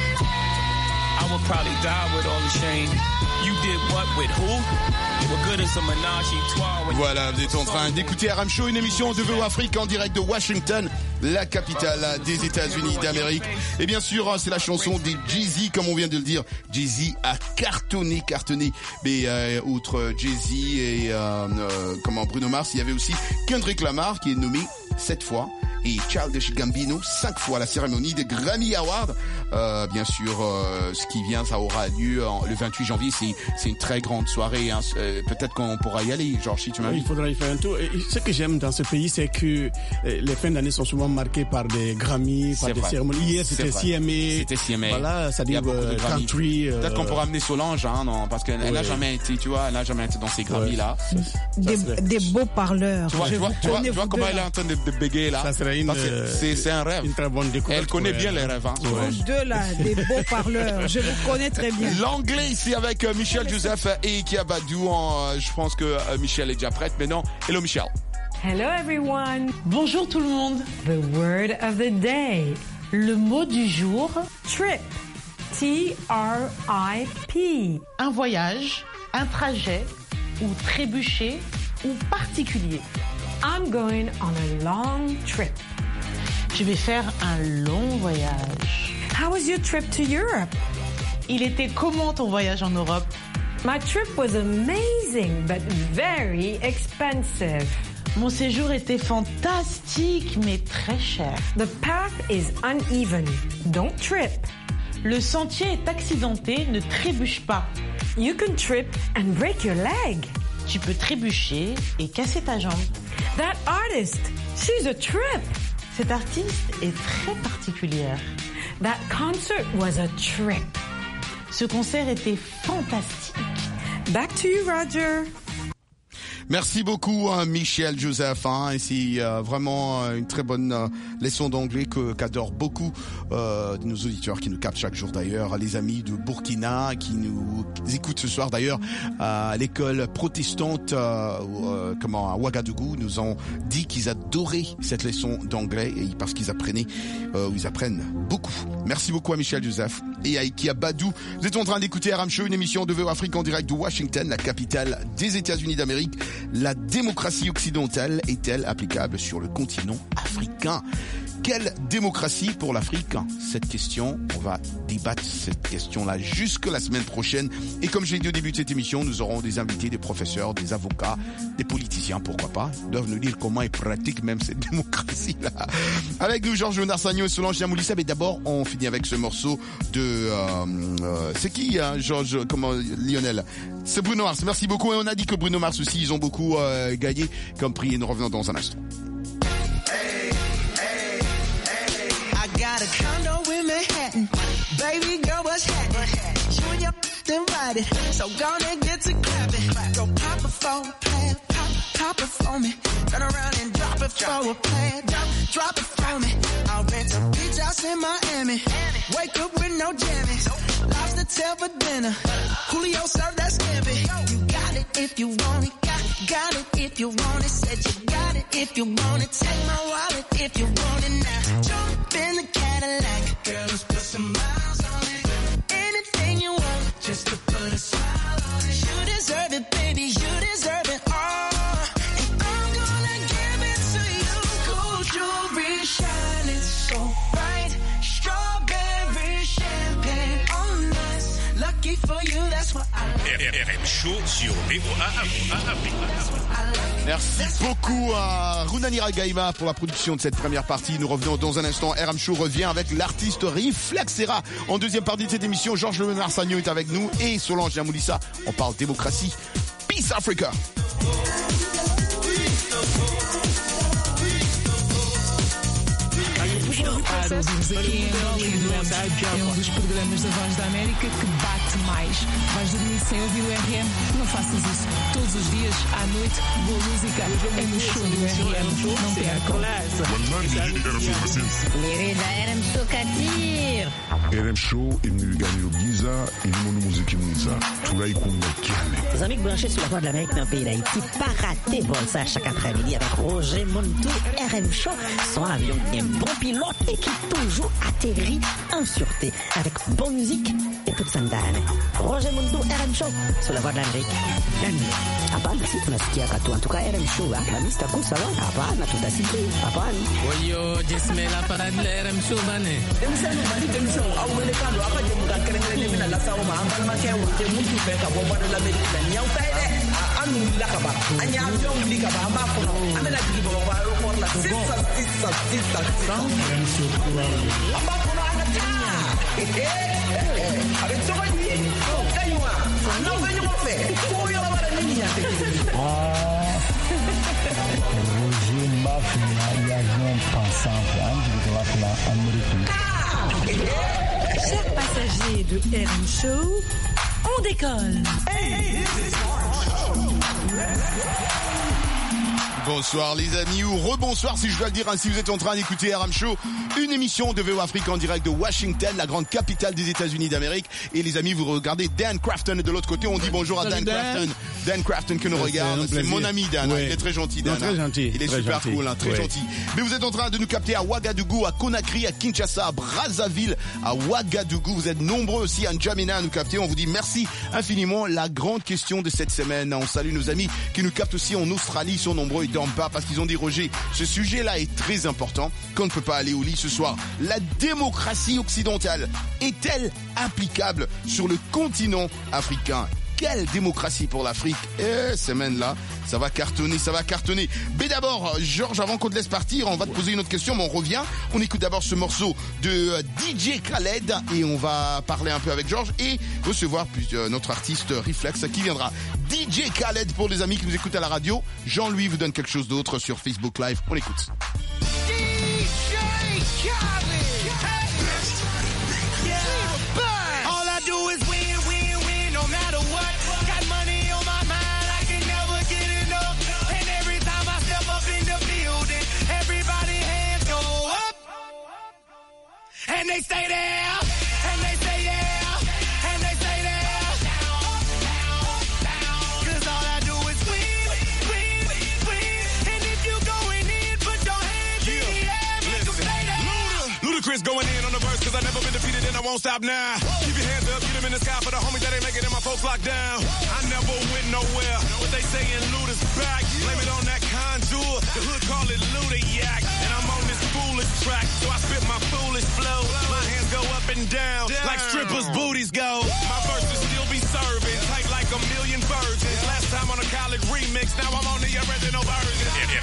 I would probably die with all the shame. You did what with who? What good is a menage a trois? Voilà, vous êtes en train d'écouter R M Show, une émission de V O Afrique en direct de Washington, la capitale des États-Unis d'Amérique. Et bien sûr, c'est la chanson des Jay-Z, comme on vient de le dire. Jay-Z a cartonné, cartonné. Mais euh, outre Jay-Z et euh, euh, comment Bruno Mars, il y avait aussi Kendrick Lamar qui est nommé sept fois. Et Childish Gambino, cinq fois à la cérémonie des Grammy Awards. Euh, bien sûr, euh, ce qui vient, ça aura lieu en, le vingt-huit janvier. C'est, c'est une très grande soirée. Hein. Euh, peut-être qu'on pourra y aller, Georges, si tu m'as oui, dit. Il faudra y faire un tour. Et ce que j'aime dans ce pays, c'est que les fins d'année sont souvent marquées par des Grammy, par c'est des vrai. cérémonies. Hier, c'était C M A. C'était C M A. Voilà, ça dit euh, country. Euh... Peut-être qu'on pourra amener Solange, hein, non, parce qu'elle n'a ouais. jamais été, tu vois, elle n'a jamais été dans ces Grammy-là. Ouais. Des, des beaux parleurs. Tu vois, tu vois, tu vois, tu vois comment elle est en train de, de bégayer là. Ça serait une, c'est, c'est un rêve. Une très bonne découverte. Elle connaît bien les rêves. Hein. Ouais. Vous deux là, des beaux parleurs. Je vous connais très bien. L'anglais ici avec euh, Michel Joseph et Kia Badou. En, euh, je pense que euh, Michel est déjà prête. Mais non, hello Michel. Hello everyone. Bonjour tout le monde. The word of the day. Le mot du jour, trip. T R I P. Un voyage, un trajet, ou trébucher, ou particulier. I'm going on a long trip. Je vais faire un long voyage. How was your trip to Europe? Il était comment ton voyage en Europe? My trip was amazing, but very expensive. Mon séjour était fantastique, mais très cher. The path is uneven. Don't trip. Le sentier est accidenté, ne trébuche pas. You can trip and break your leg. Tu peux trébucher et casser ta jambe. That artist, she's a trip. Cette artiste est très particulière. That concert was a trip. Ce concert était fantastique. Back to you, Roger. Merci beaucoup, hein, Michel Joseph. Hein, et c'est euh, vraiment euh, une très bonne euh, leçon d'anglais que qu'adorent beaucoup euh, de nos auditeurs qui nous captent chaque jour d'ailleurs. Les amis de Burkina qui nous écoutent ce soir d'ailleurs à l'école protestante euh, euh, comment à Ouagadougou nous ont dit qu'ils adoraient cette leçon d'anglais et parce qu'ils apprenaient, euh, ils apprennent beaucoup. Merci beaucoup à Michel Joseph et à Kia Badou. Vous êtes en train d'écouter R M Show, une émission de V O Afrique en direct de Washington, la capitale des États-Unis d'Amérique. La démocratie occidentale est-elle applicable sur le continent africain? Quelle démocratie pour l'Afrique? Cette question, on va débattre cette question-là jusque la semaine prochaine. Et comme j'ai dit au début de cette émission, nous aurons des invités, des professeurs, des avocats, des politiciens, pourquoi pas. Ils doivent nous dire comment ils pratiquent même cette démocratie-là. Avec nous, Georges Narsagno et Solange Yamoulissa. Mais d'abord, on finit avec ce morceau de... Euh, euh, c'est qui, hein, Georges, comment, Lionel? C'est Bruno Mars. Merci beaucoup. Et on a dit que Bruno Mars aussi, ils ont beaucoup euh, gagné comme prix. Et nous revenons dans un instant. Got a condo in Manhattan. Baby girl, what's happening? You and your invited. So gonna get to clapping. Go pop it for a plan. Pop, pop it for me. Turn around and drop it for a plan. Drop, drop it for me. I'll rent a beach house in Miami. Wake up with no jammies. Lobster tail for dinner. Julio served that scampi. You got it if you want it. Got, got it if you want it. Said you got it if you want it. Take my wallet if you want it now. Jump in the Cadillac. Girl, let's put some miles on it. Anything you want, just to put a smile on it. You deserve it, baby. You deserve it all. And I'm gonna give it to you. Gold jewelry shine. for you, that's what I like. R M Show sur V O A Afrique. Merci beaucoup à Runanira Gaima pour la production de cette première partie. Nous revenons dans un instant. R M Show revient avec l'artiste Reflexera. En deuxième partie de cette émission, Georges Le Marsagno est avec nous et Solange Yamoulissa. On parle démocratie. Peace Africa. É um dos programas da Voz da América que bate mais. Vais dormir sem ouvir o R M? Não faças isso. Todos os dias, à noite, boa música. É no show do R M. Não percam. Lirida R M Show Katir. R M Show imnigani Giza ilimono muziki mwiza tulai kunga kiale. Les amis branchés sur la Voix de l'Amérique dans le pays d'Haïti, pas rater bon ça chaque après-midi avec Roger Montou. R M Show, son avion bien bon pilote et qui toujours atterrit en sûreté avec bonne musique et toute sa ndane. Roger Montou, R M Show sur la Voix de l'Amérique. Hapana si tunasikia katu en tout cas R M Show la mista kusa wana hapana tutasikia hapana. Oyo jismela parade R M Show bane. Demsano bali demsano awele kando apa je muka kerengere mina la sawo ma ambal ma kewo te mutu be ka bo bana la America la nyaw tay de anu la ka ba anya avion li ka ba amba ko amela digi bo ba ro por la sisa sisa sisa R M Show amba ko na ana tinya eh avec so bani kaywa no venyo mo fe ko yo la bara niña Roger Mafia y avion pensant de la Amérique. Chers passagers de R M Show, on décolle. Bonsoir les amis, ou rebonsoir si je dois le dire ainsi, vous êtes en train d'écouter R M Show, une émission de V O Afrique en direct de Washington, la grande capitale des États-Unis d'Amérique. Et les amis, vous regardez Dan Crafton de l'autre côté, on dit bonjour à Dan Crafton. Dan Crafton que nous regarde, c'est mon ami Dan, ouais. Il est très gentil Dan. Non, très gentil. Il est très super gentil. cool, hein, très ouais. gentil. Mais vous êtes en train de nous capter à Ouagadougou, à Conakry, à Kinshasa, à Brazzaville, à Ouagadougou. Vous êtes nombreux aussi à N'Djamena à nous capter. On vous dit merci infiniment. La grande question de cette semaine, on salue nos amis qui nous captent aussi en Australie, ils sont nombreux, ils dorment pas parce qu'ils ont dit Roger, ce sujet-là est très important, qu'on ne peut pas aller au lit ce soir. La démocratie occidentale est-elle applicable sur le continent africain? Quelle démocratie pour l'Afrique? Eh, semaine-là, ça va cartonner, ça va cartonner. Mais d'abord, Georges, avant qu'on te laisse partir, on va te poser une autre question, mais on revient. On écoute d'abord ce morceau de D J Khaled et on va parler un peu avec Georges et recevoir puis, euh, notre artiste Reflex qui viendra. D J Khaled pour les amis qui nous écoutent à la radio. Jean-Louis vous donne quelque chose d'autre sur Facebook Live. On écoute. D J Khaled. All I do is win, win, win, no matter what. Got money on my mind, I can never get enough. And every time I step up in the building, everybody hands go up. And they stay there, and they stay there, and they stay there. Cause all I do is win, win, win. And if you going in, put your hands in the air, make them stay there. Ludacris going in on the verse cause I never been defeated and I won't stop now. Keep your hands up, get them in the sky for the homies that ain't making it, my folks locked down. I never went nowhere, but they saying Luda's back. Blame it on that contour, the hood call it Luda-yak. And I'm on this foolish track, so I spit my foolish flow. My hands go up and down, like strippers' booties go. My verses still be serving, tight like a million virgins. Last time on a college remix, now I'm on the original version.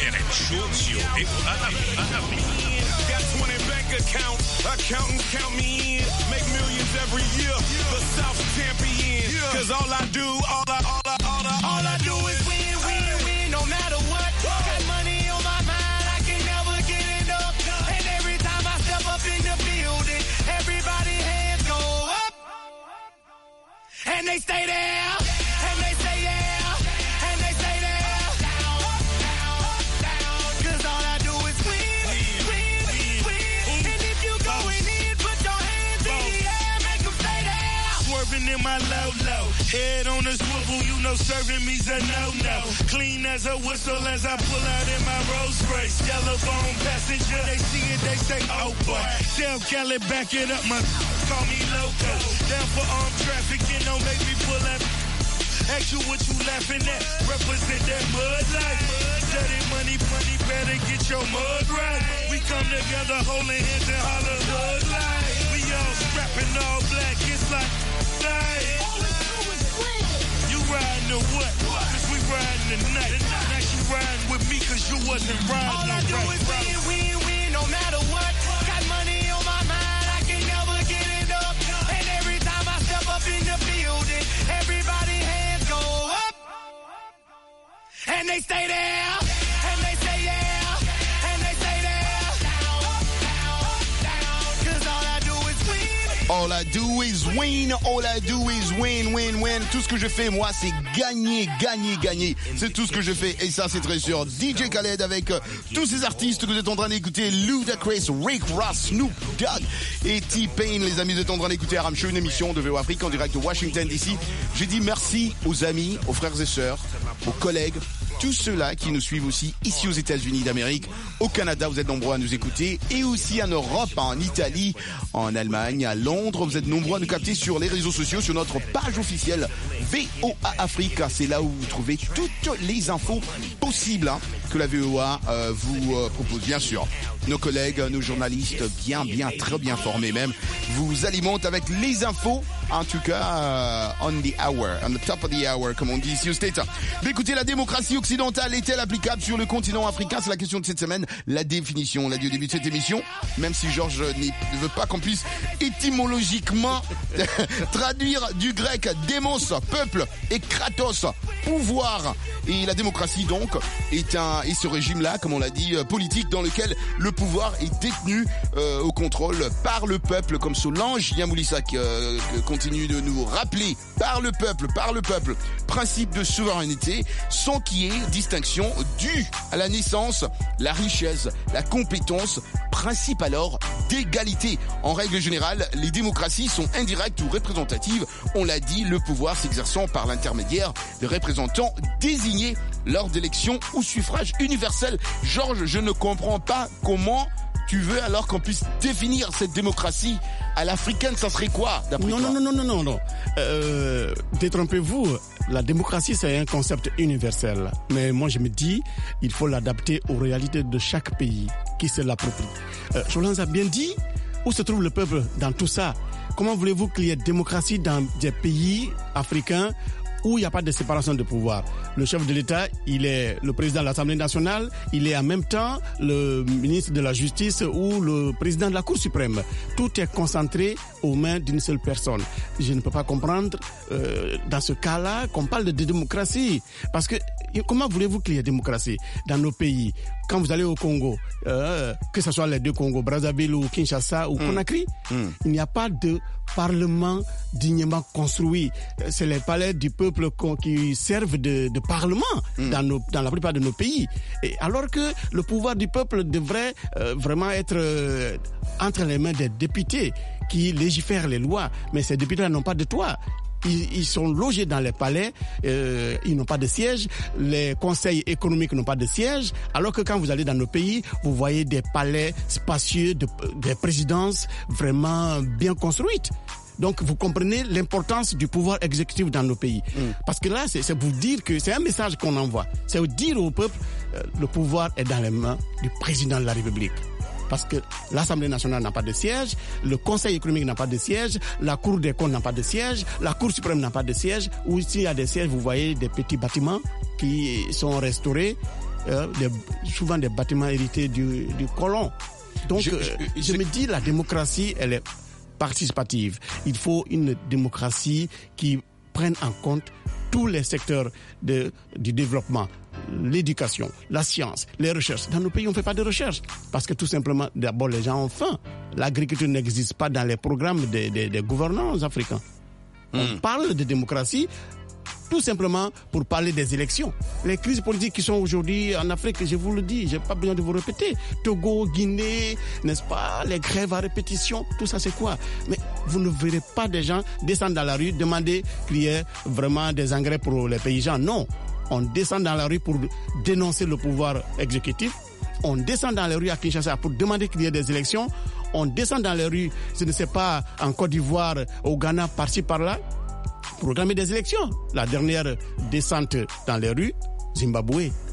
Got twenty bank accounts, accountants count me in. Make millions every year, the South champion. Cause all I do, all I, all I, all I, all I do is win, win, win, no matter what. Got money on my mind, I can never get enough. And every time I step up in the building, everybody hands go up. And they stay there, and they stay there, and they stay there. Cause all I do is win, win, win. And if you going in, put your hands in the air, make them stay there. Swerving in my low low, head on a swivel, you know serving me's a no-no. Clean as a whistle as I pull out in my Rolls Royce. Yellow bone passenger, they see it, they say, oh boy. Tell Kelly, back it up, my call me loco. Down for armed traffic, you know, make me pull up. Ask you what you laughing at, represent that mud life. Dirty money, money, better get your mud right. We come together holding hands and holler hood life. We all strapping all black, it's like night. You riding or what? Cause we riding tonight. Now she riding with me cause you wasn't riding. All I do is win, win, win, no matter what. Got money on my mind, I can never get it up. And every time I step up in the building, everybody hands go up. And they stay there, and they say yeah, and they say there. Down, down, down, cause all I do is win. All I do is win, all I do is win, win, win. Tout ce que je fais, moi, c'est gagner, gagner, gagner. C'est tout ce que je fais. Et ça, c'est très sûr. D J Khaled avec euh, tous ces artistes que vous êtes en train d'écouter. Ludacris, Rick Ross, Snoop Dogg et T-Pain. Les amis, vous êtes en train d'écouter Aram Show, une émission de V O Afrique en direct de Washington D C. J'ai dit merci aux amis, aux frères et sœurs, aux collègues, tous ceux-là qui nous suivent aussi ici aux États-Unis d'Amérique, au Canada, vous êtes nombreux à nous écouter, et aussi en Europe, en Italie, en Allemagne, à Londres, vous êtes nombreux à nous capter sur les réseaux sociaux, sur notre page officielle V O A Afrique. C'est là où vous trouvez toutes les infos possibles hein, que la V O A euh, vous euh, propose. Bien sûr, nos collègues, nos journalistes, bien, bien, très bien formés même, vous alimentent avec les infos, en tout cas, uh, on the hour, on the top of the hour, comme on dit ici aux States. Mais écoutez, la démocratie occidentale est-elle applicable sur le continent africain? C'est la question de cette semaine. La définition, on l'a dit au début de cette émission, même si Georges ne veut pas qu'on puisse étymologiquement traduire du grec démos, peuple, et kratos, pouvoir. Et la démocratie, donc, est un, et ce régime-là, comme on l'a dit, politique, dans lequel le pouvoir est détenu euh, au contrôle par le peuple, comme Solange Yamoulissak euh, continue de nous rappeler, par le peuple, par le peuple, principe de souveraineté, sans qu'il y ait distinction due à la naissance, la richesse, la compétence, principe alors d'égalité. En règle générale, les démocraties sont indirectes ou représentatives. On l'a dit, le pouvoir s'exerçant par l'intermédiaire de représentants désignés lors d'élections ou suffrage universel. Georges, je ne comprends pas comment tu veux alors qu'on puisse définir cette démocratie à l'africaine, ça serait quoi d'après non, toi? Non, non, non, non, non. Euh, détrompez-vous, la démocratie c'est un concept universel. Mais moi je me dis, il faut l'adapter aux réalités de chaque pays qui se l'approprie. Euh, Solange a bien dit, où se trouve le peuple dans tout ça? Comment voulez-vous qu'il y ait démocratie dans des pays africains où il n'y a pas de séparation de pouvoir? Le chef de l'État, il est le président de l'Assemblée nationale, il est en même temps le ministre de la Justice ou le président de la Cour suprême. Tout est concentré aux mains d'une seule personne. Je ne peux pas comprendre euh, dans ce cas-là qu'on parle de démocratie. Parce que comment voulez-vous qu'il y ait démocratie dans nos pays? Quand vous allez au Congo, euh, que ce soit les deux Congos, Brazzaville ou Kinshasa ou mmh. Conakry, mmh. il n'y a pas de parlement dignement construit. C'est les palais du peuple qui servent de, de parlement mmh. dans, nos, dans la plupart de nos pays. Et alors que le pouvoir du peuple devrait euh, vraiment être euh, entre les mains des députés qui légifèrent les lois. Mais ces députés n'ont pas de toit. Ils, ils sont logés dans les palais, euh, ils n'ont pas de siège, les conseils économiques n'ont pas de siège, alors que quand vous allez dans nos pays, vous voyez des palais spacieux, de, des présidences vraiment bien construites. Donc vous comprenez l'importance du pouvoir exécutif dans nos pays. Mm. Parce que là, c'est, c'est vous dire que c'est un message qu'on envoie. C'est vous dire au peuple, euh, le pouvoir est dans les mains du président de la République. Parce que l'Assemblée nationale n'a pas de siège, le Conseil économique n'a pas de siège, la Cour des comptes n'a pas de siège, la Cour suprême n'a pas de siège. Ou s'il y a des sièges, vous voyez des petits bâtiments qui sont restaurés, euh, des, souvent des bâtiments hérités du, du colon. Donc, je, je, je, je me dis, la démocratie, elle est participative. Il faut une démocratie qui prenne en compte tous les secteurs de, du développement. L'éducation, la science, les recherches. Dans nos pays, on ne fait pas de recherche parce que tout simplement, d'abord, les gens ont faim. L'agriculture n'existe pas dans les programmes des, des, des gouvernants africains. Mm. On parle de démocratie tout simplement pour parler des élections. Les crises politiques qui sont aujourd'hui en Afrique, je vous le dis, j'ai pas besoin de vous répéter. Togo, Guinée, n'est-ce pas, les grèves à répétition, tout ça c'est quoi? Mais vous ne verrez pas des gens descendre dans la rue, demander qu'il y ait vraiment des engrais pour les paysans. Non. On descend dans la rue pour dénoncer le pouvoir exécutif. On descend dans les rues à Kinshasa pour demander qu'il y ait des élections. On descend dans les rues, je ne sais pas, en Côte d'Ivoire, au Ghana, par-ci, par-là, pour réclamer des élections. La dernière descente dans les rues, Zimbabwe,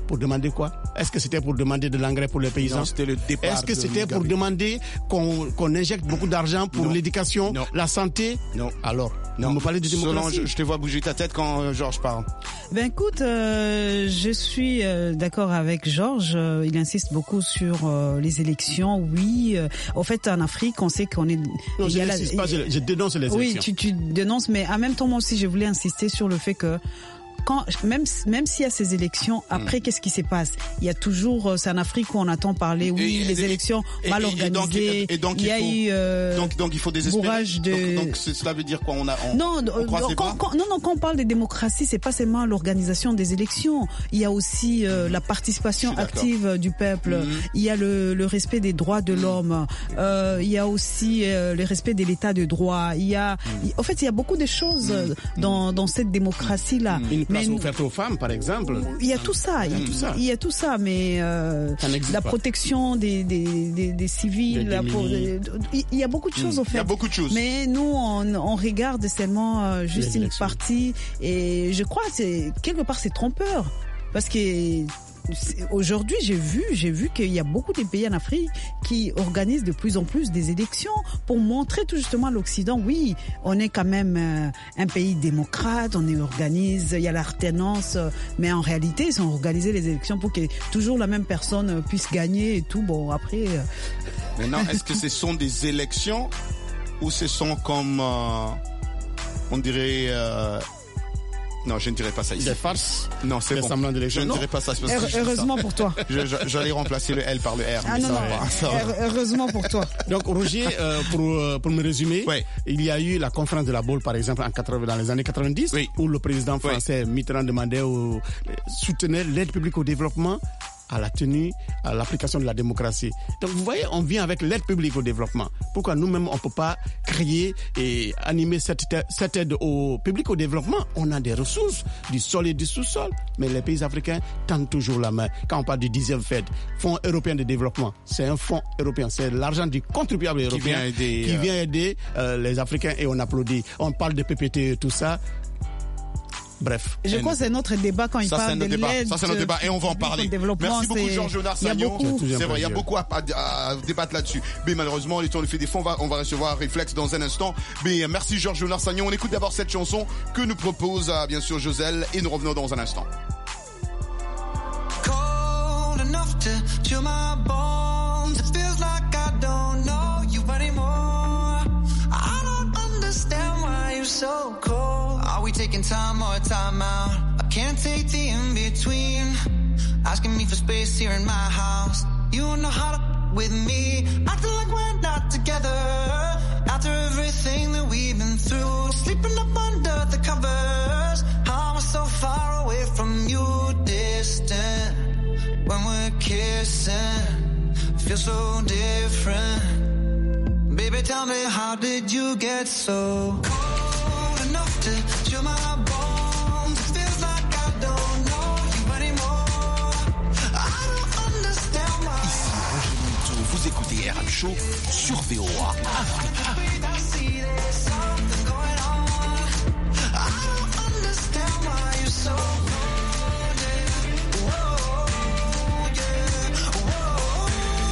Pour demander quoi? Est-ce que c'était pour demander de l'engrais pour les paysans? Non, c'était le départ. Est-ce que de c'était pour Mugabe. demander qu'on qu'on injecte beaucoup d'argent pour Non. l'éducation, Non. la santé? Non. Alors, non. vous me parlez de démocratie. Solange, je te vois bouger ta tête quand euh, Georges parle. Ben écoute, euh, je suis euh, d'accord avec Georges. Euh, il insiste beaucoup sur euh, les élections. Oui, euh, au fait, en Afrique, on sait qu'on est. Non, il je y a la- n'insiste pas, je, je dénonce les Oui, élections. tu, tu dénonces, mais en même temps, moi aussi, je voulais insister sur le fait que quand, même, même s'il y a ces élections, après, qu'est-ce qui se passe? Il y a toujours, euh, c'est en Afrique où on entend parler, oui, Et- les et- élections et- mal et- et donc- organisées. et donc il y a il faut- eu euh, Donc, donc il faut désespérer. bourrage de. Donc, donc c'est- cela veut dire quoi? On a. On, Non, on euh, croise les quand, bras quand- non, non, quand on parle de démocratie, c'est pas seulement l'organisation des élections. Il y a aussi euh, la participation Je suis d'accord. active euh, du peuple. Mhm. Il y a le, le respect des droits de l'homme. Euh, il y a aussi euh, le respect de l'état de droit. Il y a, il- en fait, il y a beaucoup de choses euh, dans, dans cette démocratie-là. Une place Mais- ouverte aux femmes, par exemple. il y a tout ça, il y a tout ça, il y a tout ça, mais euh, Ça n'existe la pas. protection des des des, des civils, Des la pro- démunis. il y a beaucoup de choses au fait. Il y a beaucoup de choses. Mais nous, on, on regarde seulement euh, juste Les une élections. partie, et je crois que c'est quelque part c'est trompeur, parce que c'est- aujourd'hui j'ai vu j'ai vu qu'il y a beaucoup de pays en Afrique qui organisent de plus en plus des élections pour montrer tout justement à l'Occident, oui, on est quand même euh, un pays démocrate, on est organise, il y a l'alternance, euh, mais en réalité ils ont organisé les élections pour que toujours la même personne euh, puisse gagner et tout. Bon, après euh, Maintenant, est-ce que ce sont des élections ou ce sont comme, euh, on dirait, euh, non, je ne dirais pas ça ici. Des farces. Non, c'est Des bon. semblants d'élections. Je ne Non. dirais pas ça. c'est parce que heure- je dis ça. heureusement pour toi. Je- je- J'allais remplacer le L par le R. Ah mais non ça non, va, ça va. heure- heureusement pour toi. Donc, Roger, euh, pour, euh, pour me résumer, Ouais. il y a eu la conférence de la Baule, par exemple, en quatre-vingts, dans les années quatre-vingt-dix, Oui. où le président français Mitterrand demandait au, soutenait l'aide publique au développement à la tenue, à l'application de la démocratie. Donc, vous voyez, on vient avec l'aide publique au développement. Pourquoi nous-mêmes, on ne peut pas créer et animer cette, cette aide au public au développement? On a des ressources, du sol et du sous-sol. Mais les pays africains tendent toujours la main. Quand on parle du dixième F E D, Fonds européen de développement, c'est un fonds européen. C'est l'argent du contribuable européen vient aider, qui euh, vient aider euh, les Africains, et on applaudit. On parle de P P T et tout ça. Bref. Je crois que c'est notre débat quand il Ça, c'est parle de notre débat. l'aide. Ça, c'est notre débat et on va en parler. Merci beaucoup, Georges Jonas Il y a Sagnon. beaucoup. C'est vrai, il y a beaucoup à, à- à débattre là-dessus. Mais malheureusement, les temps le fait des fonds, on va, on va recevoir Réflexe dans un instant. Mais merci, Georges Jonas Sagnon. On écoute d'abord cette chanson que nous propose, euh, bien sûr, Joselle, et nous revenons dans un instant. Cold enough to chill my bones. It feels like I don't know you anymore. I don't understand why you're so cold. Are we taking time or time out? I can't take the in-between. Asking me for space here in my house. You don't know how to with me. Acting like we're not together. After everything that we've been through. Sleeping up under the covers. I'm so far away from you, distant. When we're kissing, feel so different. Baby, tell me, how did you get so cold enough to chill my bones? It feels like I don't know you anymore. I don't understand why. Ici Roger Monteau, vous écoutez R M Show sur V O A Afrique. I see there's something going on. I don't understand why you're so cold. Yeah. Whoa, yeah. Whoa,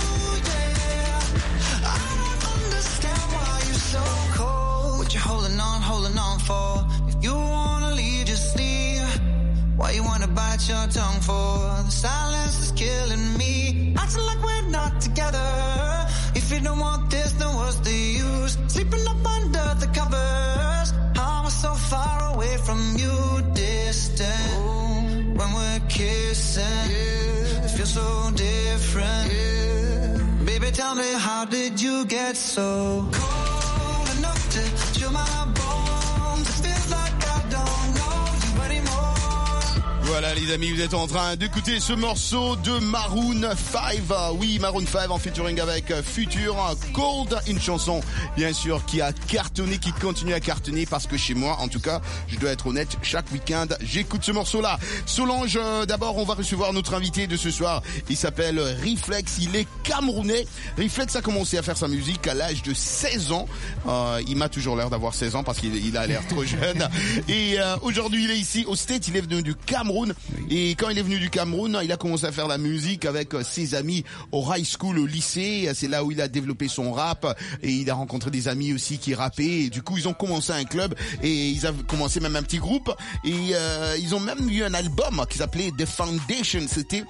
yeah. I don't understand why you're so cold. What you holding on, holding on for? If you wanna leave, just leave. Why you wanna bite your tongue for? The silence is killing me. Acting like we're not together. If you don't want this, then what's the use? Sleeping up under the covers. I'm so far away from you, distant. When we're kissing, it feels so different. Baby, tell me, how did you get so cold enough to chill my bones? It feels like I don't know you anymore. Voilà les amis, vous êtes en train d'écouter ce morceau de Maroon five. Oui, Maroon five en featuring avec Future, Cold, une chanson bien sûr qui a cartonné, qui continue à cartonner, parce que chez moi, en tout cas, je dois être honnête, chaque week-end, j'écoute ce morceau-là. Solange, euh, d'abord, on va recevoir notre invité de ce soir. Il s'appelle Réflexe, il est camerounais. Réflexe a commencé à faire sa musique à l'âge de seize ans. Euh, il m'a toujours l'air d'avoir seize ans parce qu'il il a l'air trop jeune. Et euh, aujourd'hui, il est ici au States, il est venu du Cameroun. Et quand il est venu du Cameroun, il a commencé à faire la musique avec ses amis au high school, au lycée. C'est là où il a développé son rap et il a rencontré des amis aussi qui rappaient. Et du coup, ils ont commencé un club et ils ont commencé même un petit groupe. Et euh, ils ont même eu un album qui s'appelait The Foundation. C'était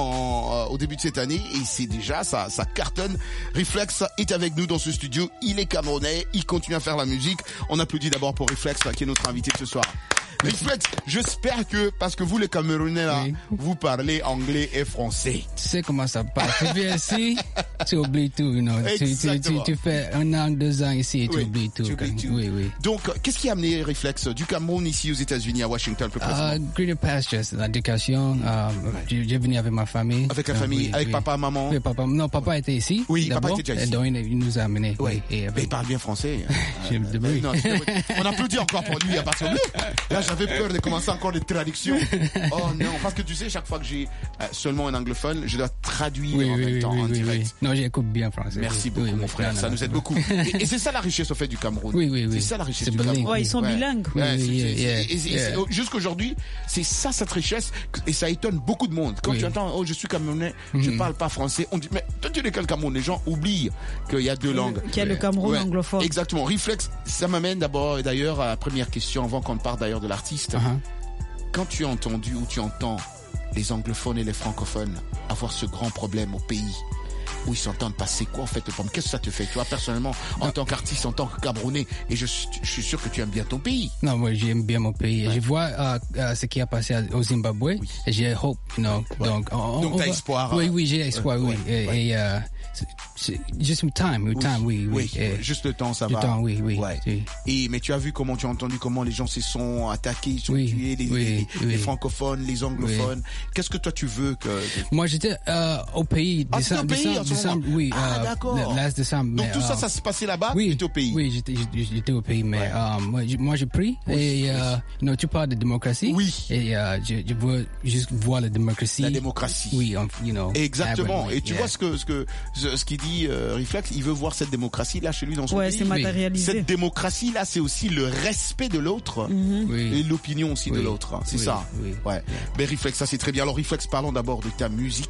en, euh, au début de cette année et c'est déjà ça, ça cartonne. Reflex est avec nous dans ce studio. Il est camerounais, il continue à faire la musique. On applaudit d'abord pour Reflex qui est notre invité ce soir. Reflex, j'espère que, parce que vous les Camerounais là, oui. vous parlez anglais et français. Tu sais comment ça passe. Tu viens ici, tu oublies tout, you know. tu, tu, tu, tu fais un an, deux ans ici et tu oui, oublies tout. Tu oublies tout. Oui, oui. Donc, qu'est-ce qui a amené Reflex du Cameroun ici aux États-Unis, à Washington plus précisément? Uh, Greener Pastures, l'éducation. Um, ouais. J'ai venu avec ma famille. Avec la famille, uh, oui, avec oui. papa, maman? Oui, papa. Non, papa était ici. Oui, papa était déjà ici. Donc, il nous a amenés. Oui. Et, mais il parle bien français. Je me débrouille. Non, on applaudit encore pour lui à partir de là. J'avais peur de commencer encore des traductions. Oh non, parce que tu sais, chaque fois que j'ai euh, seulement un anglophone, je dois traduire oui, en oui, même temps, oui, en oui, direct. Oui. Non, j'écoute bien français. Merci beaucoup, oui, mon frère, non, ça non, nous non, aide non. beaucoup. Et, et c'est ça la richesse au fait du Cameroun. Oui, oui, oui. C'est ça la richesse du bilingue. Cameroun. Ouais, ils sont ouais. bilingues. Ouais, oui, c'est, oui, c'est, yeah, et, et, yeah. et, jusqu'aujourd'hui, c'est ça cette richesse et ça étonne beaucoup de monde. Quand oui. tu entends, oh, je suis camerounais, mm-hmm. je parle pas français, on dit, mais toi tu es quel Cameroun? Les gens oublient qu'il y a deux langues. Qu'il y a le Cameroun ouais. anglophone. Exactement. Reflex, ça m'amène d'abord, d'ailleurs, à la première question avant qu'on parte d'ailleurs de l'artiste. Uh-huh. Quand tu as entendu ou tu entends les anglophones et les francophones avoir ce grand problème au pays, où ils s'entendent pas, c'est quoi en fait le problème? Qu'est-ce que ça te fait, toi, personnellement, en non. tant qu'artiste, en tant que Camerounais? Et je, je suis sûr que tu aimes bien ton pays. Non, moi, j'aime bien mon pays. Ouais. Je vois uh, uh, ce qui a passé au Zimbabwe. Oui. Et j'ai hope, you know. Ouais. Donc, on, Donc, t'as espoir. Oui, oui, j'ai espoir, ouais. oui. Et, ouais. et uh, c'est juste time, oui. time, oui, oui. oui. Et juste le temps, ça le va. Le temps, oui, oui. Ouais. oui. Et, mais tu as vu comment, tu as entendu comment les gens se sont attaqués, ils sont oui. tués, les, oui. les, oui. les francophones, les anglophones. Oui. Qu'est-ce que toi tu veux que... Moi, j'étais euh, au pays. Ah, c'était au pays, décembre, décembre, oui. Ah, euh, d'accord. Last décembre. Donc mais, tout ça, euh, ça se passait là-bas, oui, tu étais au pays. Oui, j'étais, j'étais au pays, mais ouais. euh, moi, moi j'ai pris. Oui, et, euh, oui. you know, tu parles de démocratie. Oui. Et euh, je, je veux juste voir la démocratie. La démocratie. Oui, um, you know. Exactement. Oui, et tu yeah. vois ce que ce que ce, ce qu'il dit euh, Reflex, il veut voir cette démocratie là chez lui dans son ouais, pays. c'est matérialisé. Cette démocratie là, c'est aussi le respect de l'autre mm-hmm. oui. et l'opinion aussi oui. de l'autre. C'est oui. ça. Oui. Ouais. Yeah. Mais Reflex, ça c'est très bien. Alors Reflex, parlons d'abord de ta musique.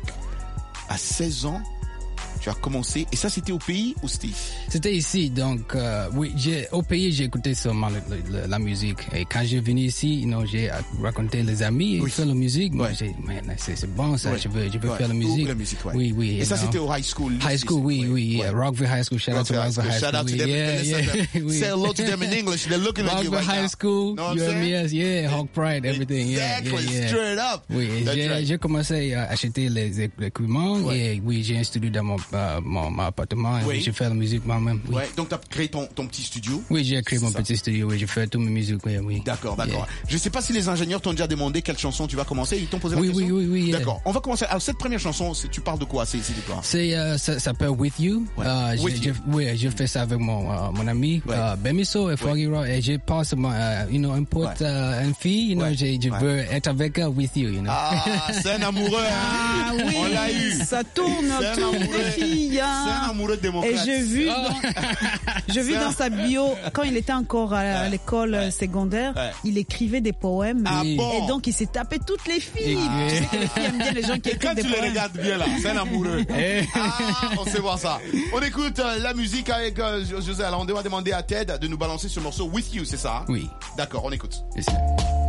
À seize ans, tu as commencé, et ça c'était au pays ou c'était ici? C'était ici, donc euh, oui, j'ai, au pays j'ai écouté seulement le, le, la musique. Et quand j'ai venu ici, you know, j'ai raconté les amis, oui. et faire la musique. Ouais. Moi, j'ai, man, c'est, c'est bon ça, ouais. je veux, je veux ouais. faire la musique. La musique ouais. Oui, oui. Et ça know. c'était au high school? High school, oui, oui, yeah. ouais. Rockville High School, shout Rockville out to Rockville High School. Shout out to them. Yeah, yeah. Say hello to them in English, they're looking at you right High now. School, know U M S, yeah, Hawk Pride, everything, exactly, yeah, yeah, straight up. Oui, et j'ai, right. j'ai commencé à acheter les équipements, ouais. et oui, j'ai un studio dans mon, euh, mon, mon appartement. Oui. J'ai fait la musique moi-même. Oui. Ouais, donc tu as créé ton, ton petit studio? Oui, j'ai créé mon ça. petit studio. Oui, j'ai fait toute ma musique. Oui, oui. D'accord, d'accord. Yeah. Je ne sais pas si les ingénieurs t'ont déjà demandé quelle chanson tu vas commencer. Ils t'ont posé oui, la question? Oui, oui, oui. D'accord. Yeah. On va commencer. Alors cette première chanson, c'est, tu parles de quoi? C'est, c'est de quoi? C'est euh, ça, ça s'appelle With You. Ouais. Euh, With j'ai, you. J'ai, oui, j'ai fait ça avec mon euh, mon ami ouais. euh, Bemiso et Foggy ouais. Rock. Et j'ai pensé, uh, you know, import ouais. uh, une fille. You know, ouais. j'ai, je ouais. veux être avec elle with you. You know. Ah, c'est un amoureux. Hein? Ah oui. On l'a eu. Ça tourne autour des filles. Hein. C'est un amoureux démocrate. Et j'ai vu. Oh. J'ai vu dans sa bio, quand il était encore à l'école ouais. secondaire, ouais. il écrivait des poèmes. Ah et, bon? et donc, il s'est tapé toutes les filles. Ah. Tu sais que les filles aiment bien les gens qui écrivent quand des tu poèmes. les regardes bien là, c'est un amoureux. Ah, on sait voir ça. On écoute euh, la musique avec euh, José. Alors, on doit demander à Ted de nous balancer ce morceau With You, c'est ça? Hein? Oui. D'accord, on écoute. C'est ça.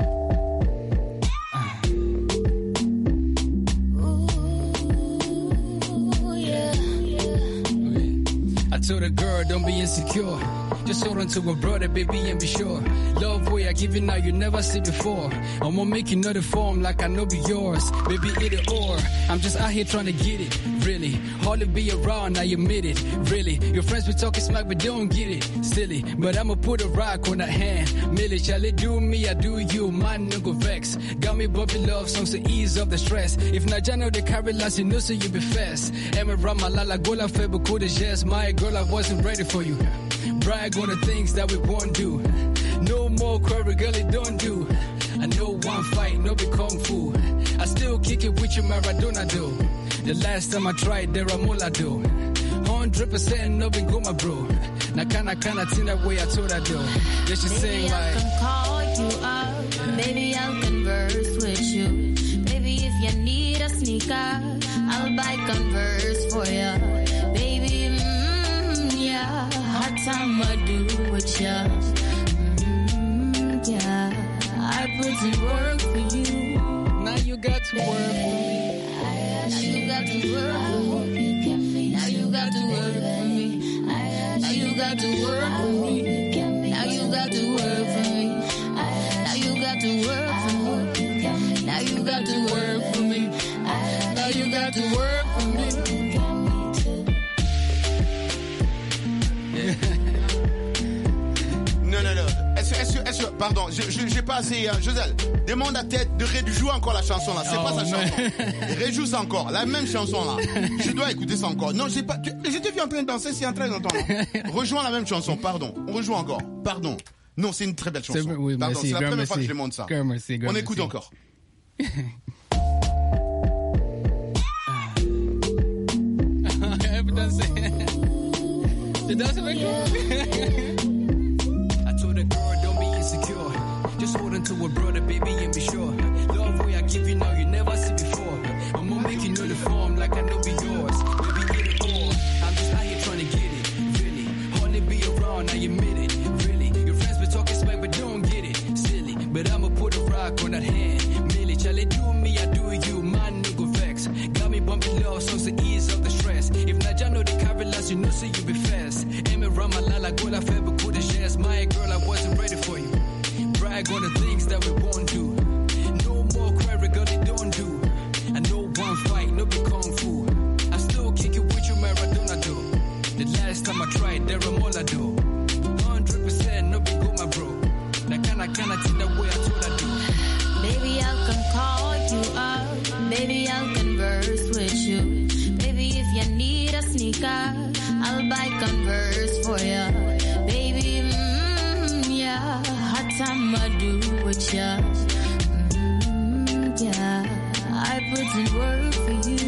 I told a girl, don't be insecure. Just hold on to a brother, baby, and be sure. Love way I give you now, you never see before. I'ma make you know the form like I know be yours. Baby, either or. I'm just out here trying to get it, really. Hard to be around, I admit it, really. Your friends be talking smack, but they don't get it. Silly, but I'ma put a rock on that hand. Millie, shall it do me, I do you. My nigga vex. Got me bumpy love songs to ease up the stress. If not, I know the carry last, you know, so you be fast. Emma Rama, la la, go la febe, cool as yes. My girl, I wasn't ready for you. Brag on the things that we won't do. No more quarrel, girl, it don't do. I know one fight, no be kung fu. I still kick it with you, Maradona do. The last time I tried, there I'm all I do. Hundred percent, no be go, my bro. Now kinda kinda think that way I told I do. Yeah, she sing like. Maybe I can call you up, maybe I'll converse with you. sneaker, I'll buy Converse for ya. Baby, mm, yeah, hot time I do with ya. Mm, yeah, I put in work for you. Now you got to work for me. Now you got to work for me. Now you got to work for me. Now you got to work for me. Now you got to work for me. Now you got to work for me. Now you got to work for me. Now you got to work for me. Non, non, non. Est-ce, est-ce, est-ce, pardon, je, je, j'ai pas assez. Hein. Joselle, demande à Tête de rejouer encore la chanson là. C'est oh, pas sa chanson. Rejoue ça encore, la même chanson là. Je dois écouter ça encore. Non, j'ai pas. Tu, je t'ai vu en train de danser, c'est en train d'entendre. Rejoins la même chanson, pardon. On rejoue encore. Pardon. Non, c'est une très belle chanson. C'est, oui, pardon, merci, c'est la première merci. fois que je demande ça. Merci, On écoute merci. encore. Je danse avec toi. Just hold on to a brother, baby, and be sure. Love way I give you now, you never see before. I'ma make you know the form like I know be yours. Baby, get it all. I'm just out here trying to get it, really. Hardly be around, I admit it, really. Your friends be talking smack, but don't get it, silly. But I'ma put a rock on that hand. Millie, Charlie, do me, I do you, my nigga vex. Got me bumping low, so it's the ease of the stress. If not, I know the careless, you know, so you be fast. Aim around my la la, go la fed, but put a chance. My girl, I wasn't ready for you. Brag on the things that we won't do. No more cry, really don't do. I know one fight, no be kung fu. I still kick it with you, Maradona do. The last time I tried, there I'm all I do. Hundred percent, no be good, my bro. That kinda kinda thing that way I told I do. Baby, I can call you up. Baby, I'll converse with you. Baby, if you need a sneaker, I'll buy Converse for ya. Baby, mm, yeah. Time I do with ya. Mm, yeah, I put in work for you.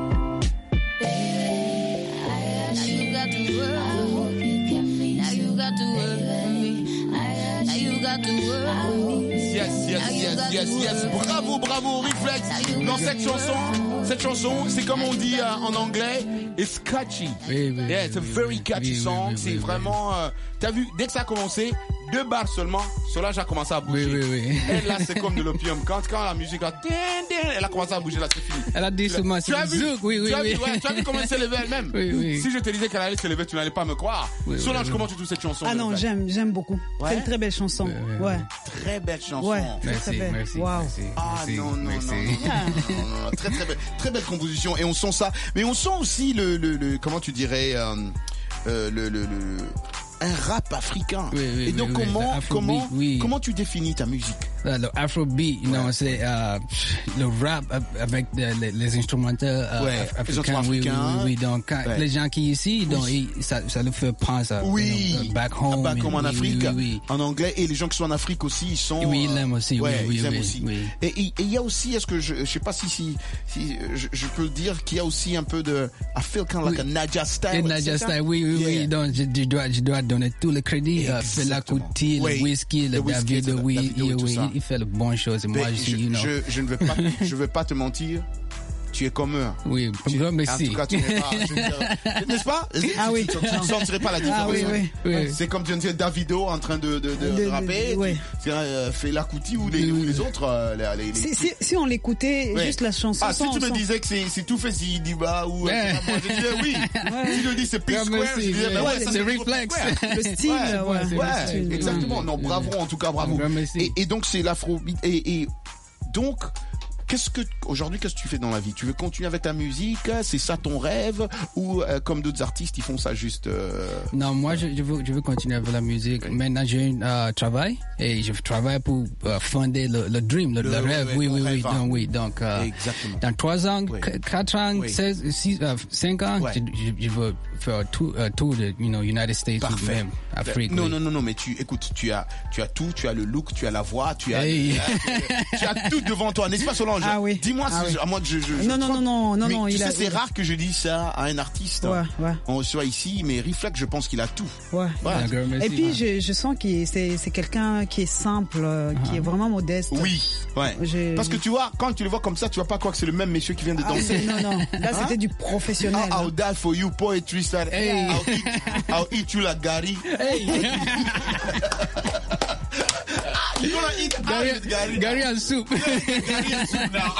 Baby, now you got to work for me. Now you got to work for me. Now you got to work for me. Yes, yes, yes, yes, yes. Bravo, bravo, Reflex. Dans cette chanson, cette chanson, c'est comme on dit euh, en anglais, it's catchy. Oui, oui, yeah, it's a very catchy oui, song. Oui, oui, c'est oui, vraiment. Euh, t'as vu, dès que ça a commencé, deux barres seulement, cela j'ai commencé à bouger. Oui, oui, oui. Et là, c'est comme de l'opium. Quand, quand la musique a, elle a commencé à bouger, là, c'est fini. Elle a dit seulement, tu as vu, zouk, oui, oui, tu as oui. vu, ouais, tu as vu comment elle s'est levée elle-même. Oui, oui. Si je te disais qu'elle allait se lever, tu n'allais pas me croire. Oui, Solange, oui, oui. comment tu trouves cette chanson? Ah non, j'aime, j'aime beaucoup. Ouais? C'est une très belle chanson. Oui, oui, oui. Ouais. Très belle chanson. Ouais, merci, très belle. merci, wow. merci. Ah merci, non, non, merci. non, non, non, non, non, non, très très belle, très belle composition et on sent ça, mais on sent aussi le, le, le comment tu dirais, euh, euh, le, le, le un rap africain. Oui, oui, et donc oui, comment oui, comment oui. comment tu définis ta musique? Uh, le Afrobeat, you know, c'est uh, le rap avec les, les instrumentales uh, ouais, africains. Les oui, oui, oui, oui. Donc ouais. les gens qui ici, donc oui. ils, ça, ça le fait penser. Oui. You know, back home. Back home en oui, Afrique, oui, oui, oui. en anglais, et les gens qui sont en Afrique aussi, ils sont. Oui, ils l'aiment aussi. Ouais, oui, ils oui, aiment oui, aussi. Oui. Et il y a aussi, est-ce que je, je sais pas si si, si je, je peux le dire qu'il y a aussi un peu de, I feel kind of like oui. a Naija style. Et Naija style, oui, oui, yeah. oui. Donc je, je dois, je dois donner tout le crédit. Fela Kuti, le Whisky, le David, oui, oui, il fait le bon chose. Et moi, je, you know. je, je ne veux pas, je veux pas te mentir. Tu es comme eux. Oui, tu, grand merci. En tout cas, tu n'es pas. Je, n'est-ce pas? Ah oui. Tu ne sentirais pas la différence. Ah oui, oui. oui. C'est comme tu disais Davido en train de, de, de, de, de rapper. De, oui. C'est euh, Fela Kuti ou les, oui. ou les autres. Euh, les, les, si, si, si on l'écoutait, oui. juste la chanson. Ah, si tu me disais que c'est, c'est tout fait si Diba ou. Ouais. Euh, moi, je disais oui. Ouais. Si tu me dis c'est P Square, je disais bah ouais, ça c'est Reflex. Le style, ouais. Ouais, ouais, exactement. Non, bravo en tout cas, bravo. Et, et donc c'est l'afrobeat. Et, et donc. Qu'est-ce que aujourd'hui qu'est-ce que tu fais dans la vie? Tu veux continuer avec ta musique? C'est ça ton rêve? Ou euh, comme d'autres artistes ils font ça juste euh... Non, moi je, je veux je veux continuer avec la musique. Okay. Maintenant j'ai un euh, travail et je travaille pour euh, fonder le, le dream, le, le, le rêve. Oui, oui, oui. Donc oui, donc euh, exactement. Dans trois ans, oui. quatre ans, oui. seize, six, euh, cinq ans, ouais. je, je, je veux faire tout un tour de you know United States, parfait. Même, Afrique. Non, oui. non, non, non, mais tu écoute, tu as tu as tout, tu as le look, tu as la voix, tu as hey. tu, tu as tout devant toi, n'est-ce pas Solange? Ah oui. Dis-moi ah si oui. à moi que je, je non, non, non, non, non, mais non, tu il sais, a... c'est rare que je dise ça à un artiste. Ouais, ouais. On soit ici, mais Reflex, je pense qu'il a tout. Ouais. ouais. Et puis je, je sens que c'est c'est quelqu'un quelqu'un qui est simple, euh, qui Ah. est vraiment modeste. Oui, ouais. J'ai- Parce que tu vois, quand tu le vois comme ça, tu vas pas croire que c'est le même monsieur qui vient de Ah, danser. non, non. Là, Hein? c'était du professionnel. Ah, I'll die for you, poetry style. Hey. I'll, eat, I'll eat you like Gary. You're gonna eat Gary, Gary, Gary and soup. Gary and soup now.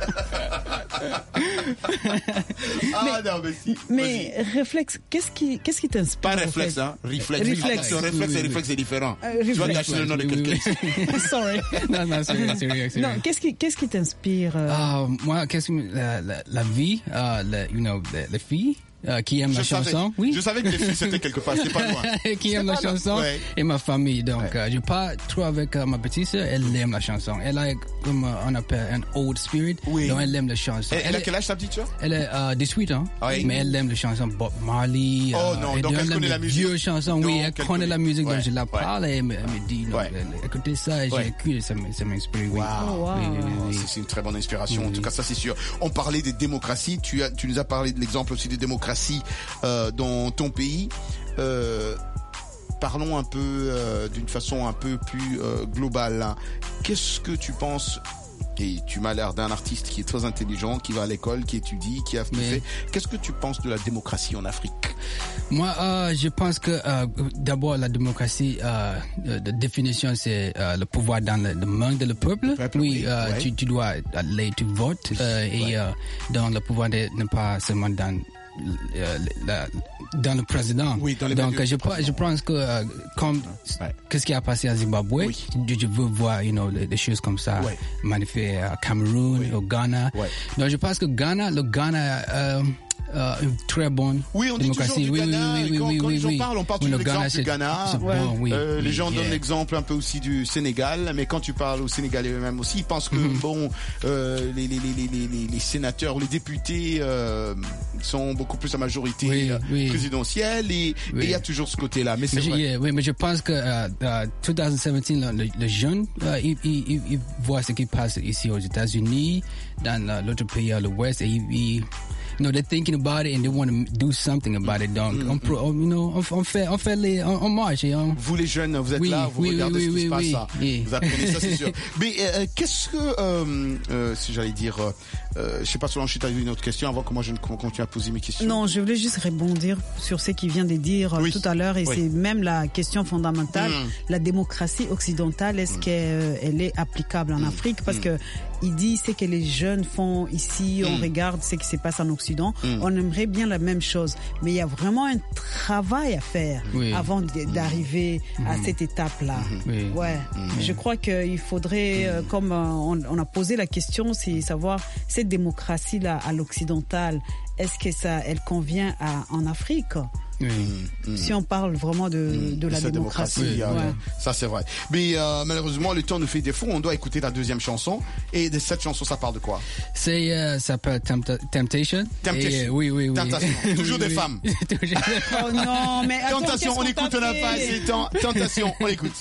ah non, mais si. Mais réflexe, qu'est-ce qui, qu'est-ce qui t'inspire? Pas en réflexe, fait? hein. Réflexe. Réflexe. Attention, réflexe et réflexe, c'est différent. Euh, Tu vas réflexe. gâcher le nom de quelqu'un. Sorry. Non, non, c'est rien, c'est rien, c'est Non, rien. qu'est-ce qui, qu'est-ce qui t'inspire? euh, Ah, moi, qu'est-ce que la, la, la vie, euh, la, you know, la, la fille euh, qui aime Je la savais, chanson, oui. je savais que les filles c'était quelque part, c'était pas loin. qui aime la C'était pas loin. chanson Ouais. et ma famille. Donc, euh, je parle trop avec euh, ma petite sœur, elle aime la chanson. Elle a, comme euh, on appelle, un old spirit. Oui. Donc, elle aime la chanson. Elle, elle a est- quel âge ta petite sœur? Elle est euh, dix-huit ans, Oui. mais elle aime les chansons Bob Marley. Oh euh, non, et donc elle aime connaît les la musique. vieux chansons, Donc, oui, elle elle connaît connaît. la musique, Ouais, donc je la ouais. parle et elle me, elle me dit, non, Ouais. écoutez ça, et Ouais. j'écoute et ça me- ça m'inspire, oui. Wow. Oh, wow. Oui, oui, oui, oui. C'est- C'est une très bonne inspiration. En tout cas, ça c'est sûr. On parlait des démocraties. Tu as, tu nous as parlé de l'exemple aussi des démocraties euh, dans ton pays. Euh, parlons un peu euh, d'une façon un peu plus euh, globale. hein. Qu'est-ce que tu penses? Et tu m'as l'air d'un artiste qui est très intelligent, qui va à l'école, qui étudie, qui a qui Mais- fait. Qu'est-ce que tu penses de la démocratie en Afrique? Moi, euh, je pense que euh, d'abord la démocratie, euh, euh, la définition, c'est euh, le pouvoir dans le, le main de le peuple. peuple, oui, oui, euh, ouais. tu, tu dois aller, tu votes euh, et Ouais. euh, dans le pouvoir de ne pas seulement dans euh, la- dans le président. Oui, dans les Donc, milieux je, du pense- je pense que euh, comme Ouais. qu'est-ce qui a passé à Zimbabwe, Oui. je, je veux voir, you know, des, des choses comme ça Ouais. manifester à Cameroun, Oui. au Ghana. Ouais. Donc, je pense que Ghana, le Ghana. Euh, euh, une très bonne Oui, on dit toujours démocratie. du oui, Ghana, oui, et oui, quand, oui, quand oui, les gens oui. parlent, on parle Oui, toujours le de l'exemple Ghana, du c'est- Ghana. c'est bon, oui. Euh, les Oui, gens yeah. donnent l'exemple un peu aussi du Sénégal, mais quand tu parles au Sénégalais eux-mêmes aussi, ils pensent que Mhm. bon, euh, les, les, les, les, les, les sénateurs ou les députés euh, sont beaucoup plus à majorité Oui, euh, oui. présidentielle et et il Oui. y a toujours ce côté-là. Mais c'est Mais je, vrai. yeah, oui, mais je pense que euh, euh, deux mille dix-sept, le, le, le jeune, euh, il, il, il, il voit ce qui passe ici aux États-Unis, dans euh, l'autre pays à l'Ouest, et il, il, you know, they're thinking about it and they want to do something about it. Donc, on, pro, on, you know, on, on fait, on fait les, on, on marche et on. Vous les jeunes, vous êtes Oui, là, vous oui, regardez oui, ce qui oui, se passe. oui, ça. oui. Vous apprenez ça, c'est sûr. Mais euh, qu'est-ce que, euh, euh, si j'allais dire, euh, euh, je sais pas, Solange, si tu as eu une autre question avant que moi je ne continue à poser mes questions. Non, je voulais juste rebondir sur ce qu'il vient de dire euh, Oui. tout à l'heure, et Oui. c'est même la question fondamentale. Mm. La démocratie occidentale, est-ce qu'elle elle est applicable en Afrique? Parce Mm. que il dit ce que les jeunes font ici, on Mm. regarde ce qui se passe en Occident, Mm. on aimerait bien la même chose, mais il y a vraiment un travail à faire Oui. avant d- d'arriver à cette étape-là. Oui. Ouais, je crois qu'il faudrait, euh, comme euh, on, on a posé la question, c'est savoir cette démocratie-là à l'occidental, est-ce que ça, elle convient à, en Afrique? Oui. Si on parle vraiment de, de la Cette démocratie. démocratie, euh, Ouais. ça c'est vrai. Mais euh, malheureusement, le temps nous fait défaut. On doit écouter la deuxième chanson. Et de cette chanson, ça parle de quoi? C'est, euh, ça s'appelle Tempt- Temptation. Temptation. Et, euh, oui, oui, oui. Tentation. Toujours Oui, des oui. femmes. Toujours des femmes. Oh non, mais attends, Tentation, qu'est-ce on qu'on écoute, t'a on n'a fait? pas assez de temps. Tentation, on écoute.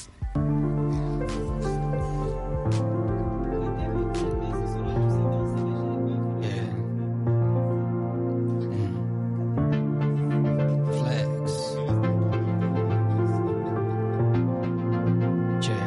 Flex. Jay.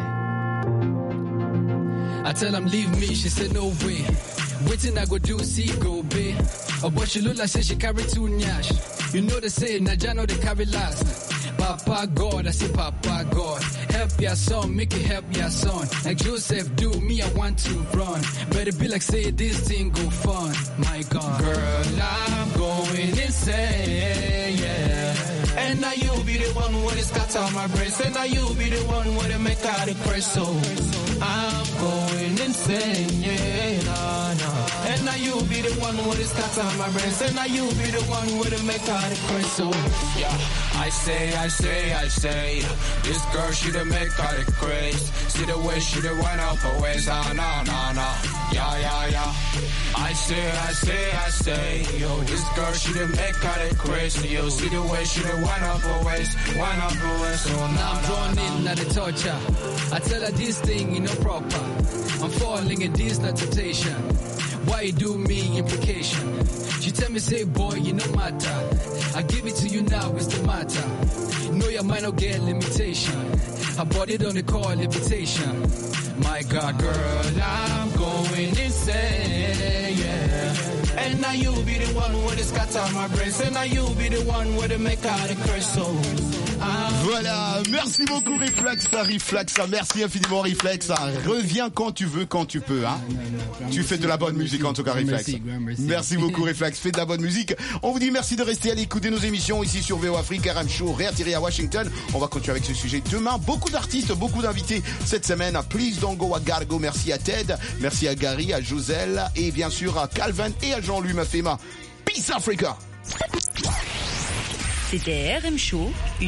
I tell him leave me, she said no way. Waiting I go do see go be. Oh but she look like say she carry two nyash. You know they say Najano they carry last. Papa God, I say Papa God. Help your son, make it help your son. Like Joseph do, me I want to run. Better be like say this thing go fun. My God. Girl, I'm going insane, yeah. And now you be the one with it scatter on my brain. And now you be the one with it make out the crazy. So I'm going insane, yeah, nah, nah. And now you be the one with it scatter on my brain. And now you be the one with it make out the crazy. So Yeah, I say, I say, I say, this girl she done make all the craze. See the way she done wind up her waist, ah, nah, nah, nah, yeah, yeah, yeah. I say, I say, I say, yo, this girl she done make all the craze. Yo, see the way she done wind up her waist, wind up her waist, oh, now nah, I'm nah, drawn nah. in like the torture. I tell her this thing, you know, proper. I'm falling in this not temptation. Why you do me implication? She tell me, say, boy, you no matter. I give it to you now, it's the matter. Know your mind don't get limitation. I bought it on the car, levitation. My God, girl, I'm going insane, yeah. And now you be the one with the scatter my brains. And now you be the one with the make out the curse soul. Voilà, merci beaucoup Reflexa, Reflexa, merci infiniment Reflexa. Reviens quand tu veux, quand tu peux, hein. Tu fais de la bonne musique en tout cas Reflex. Merci beaucoup Reflex, fais de la bonne musique. On vous dit merci de rester à l'écoute de nos émissions ici sur V O Afrique, R M Show, réattiré à Washington. On va continuer avec ce sujet demain. Beaucoup d'artistes, beaucoup d'invités cette semaine. Please Don't Go, à Gargo, merci à Ted, merci à Gary, à Joselle et bien sûr à Calvin et à Jean-Louis Mafema. Peace Africa. C'était R M Show.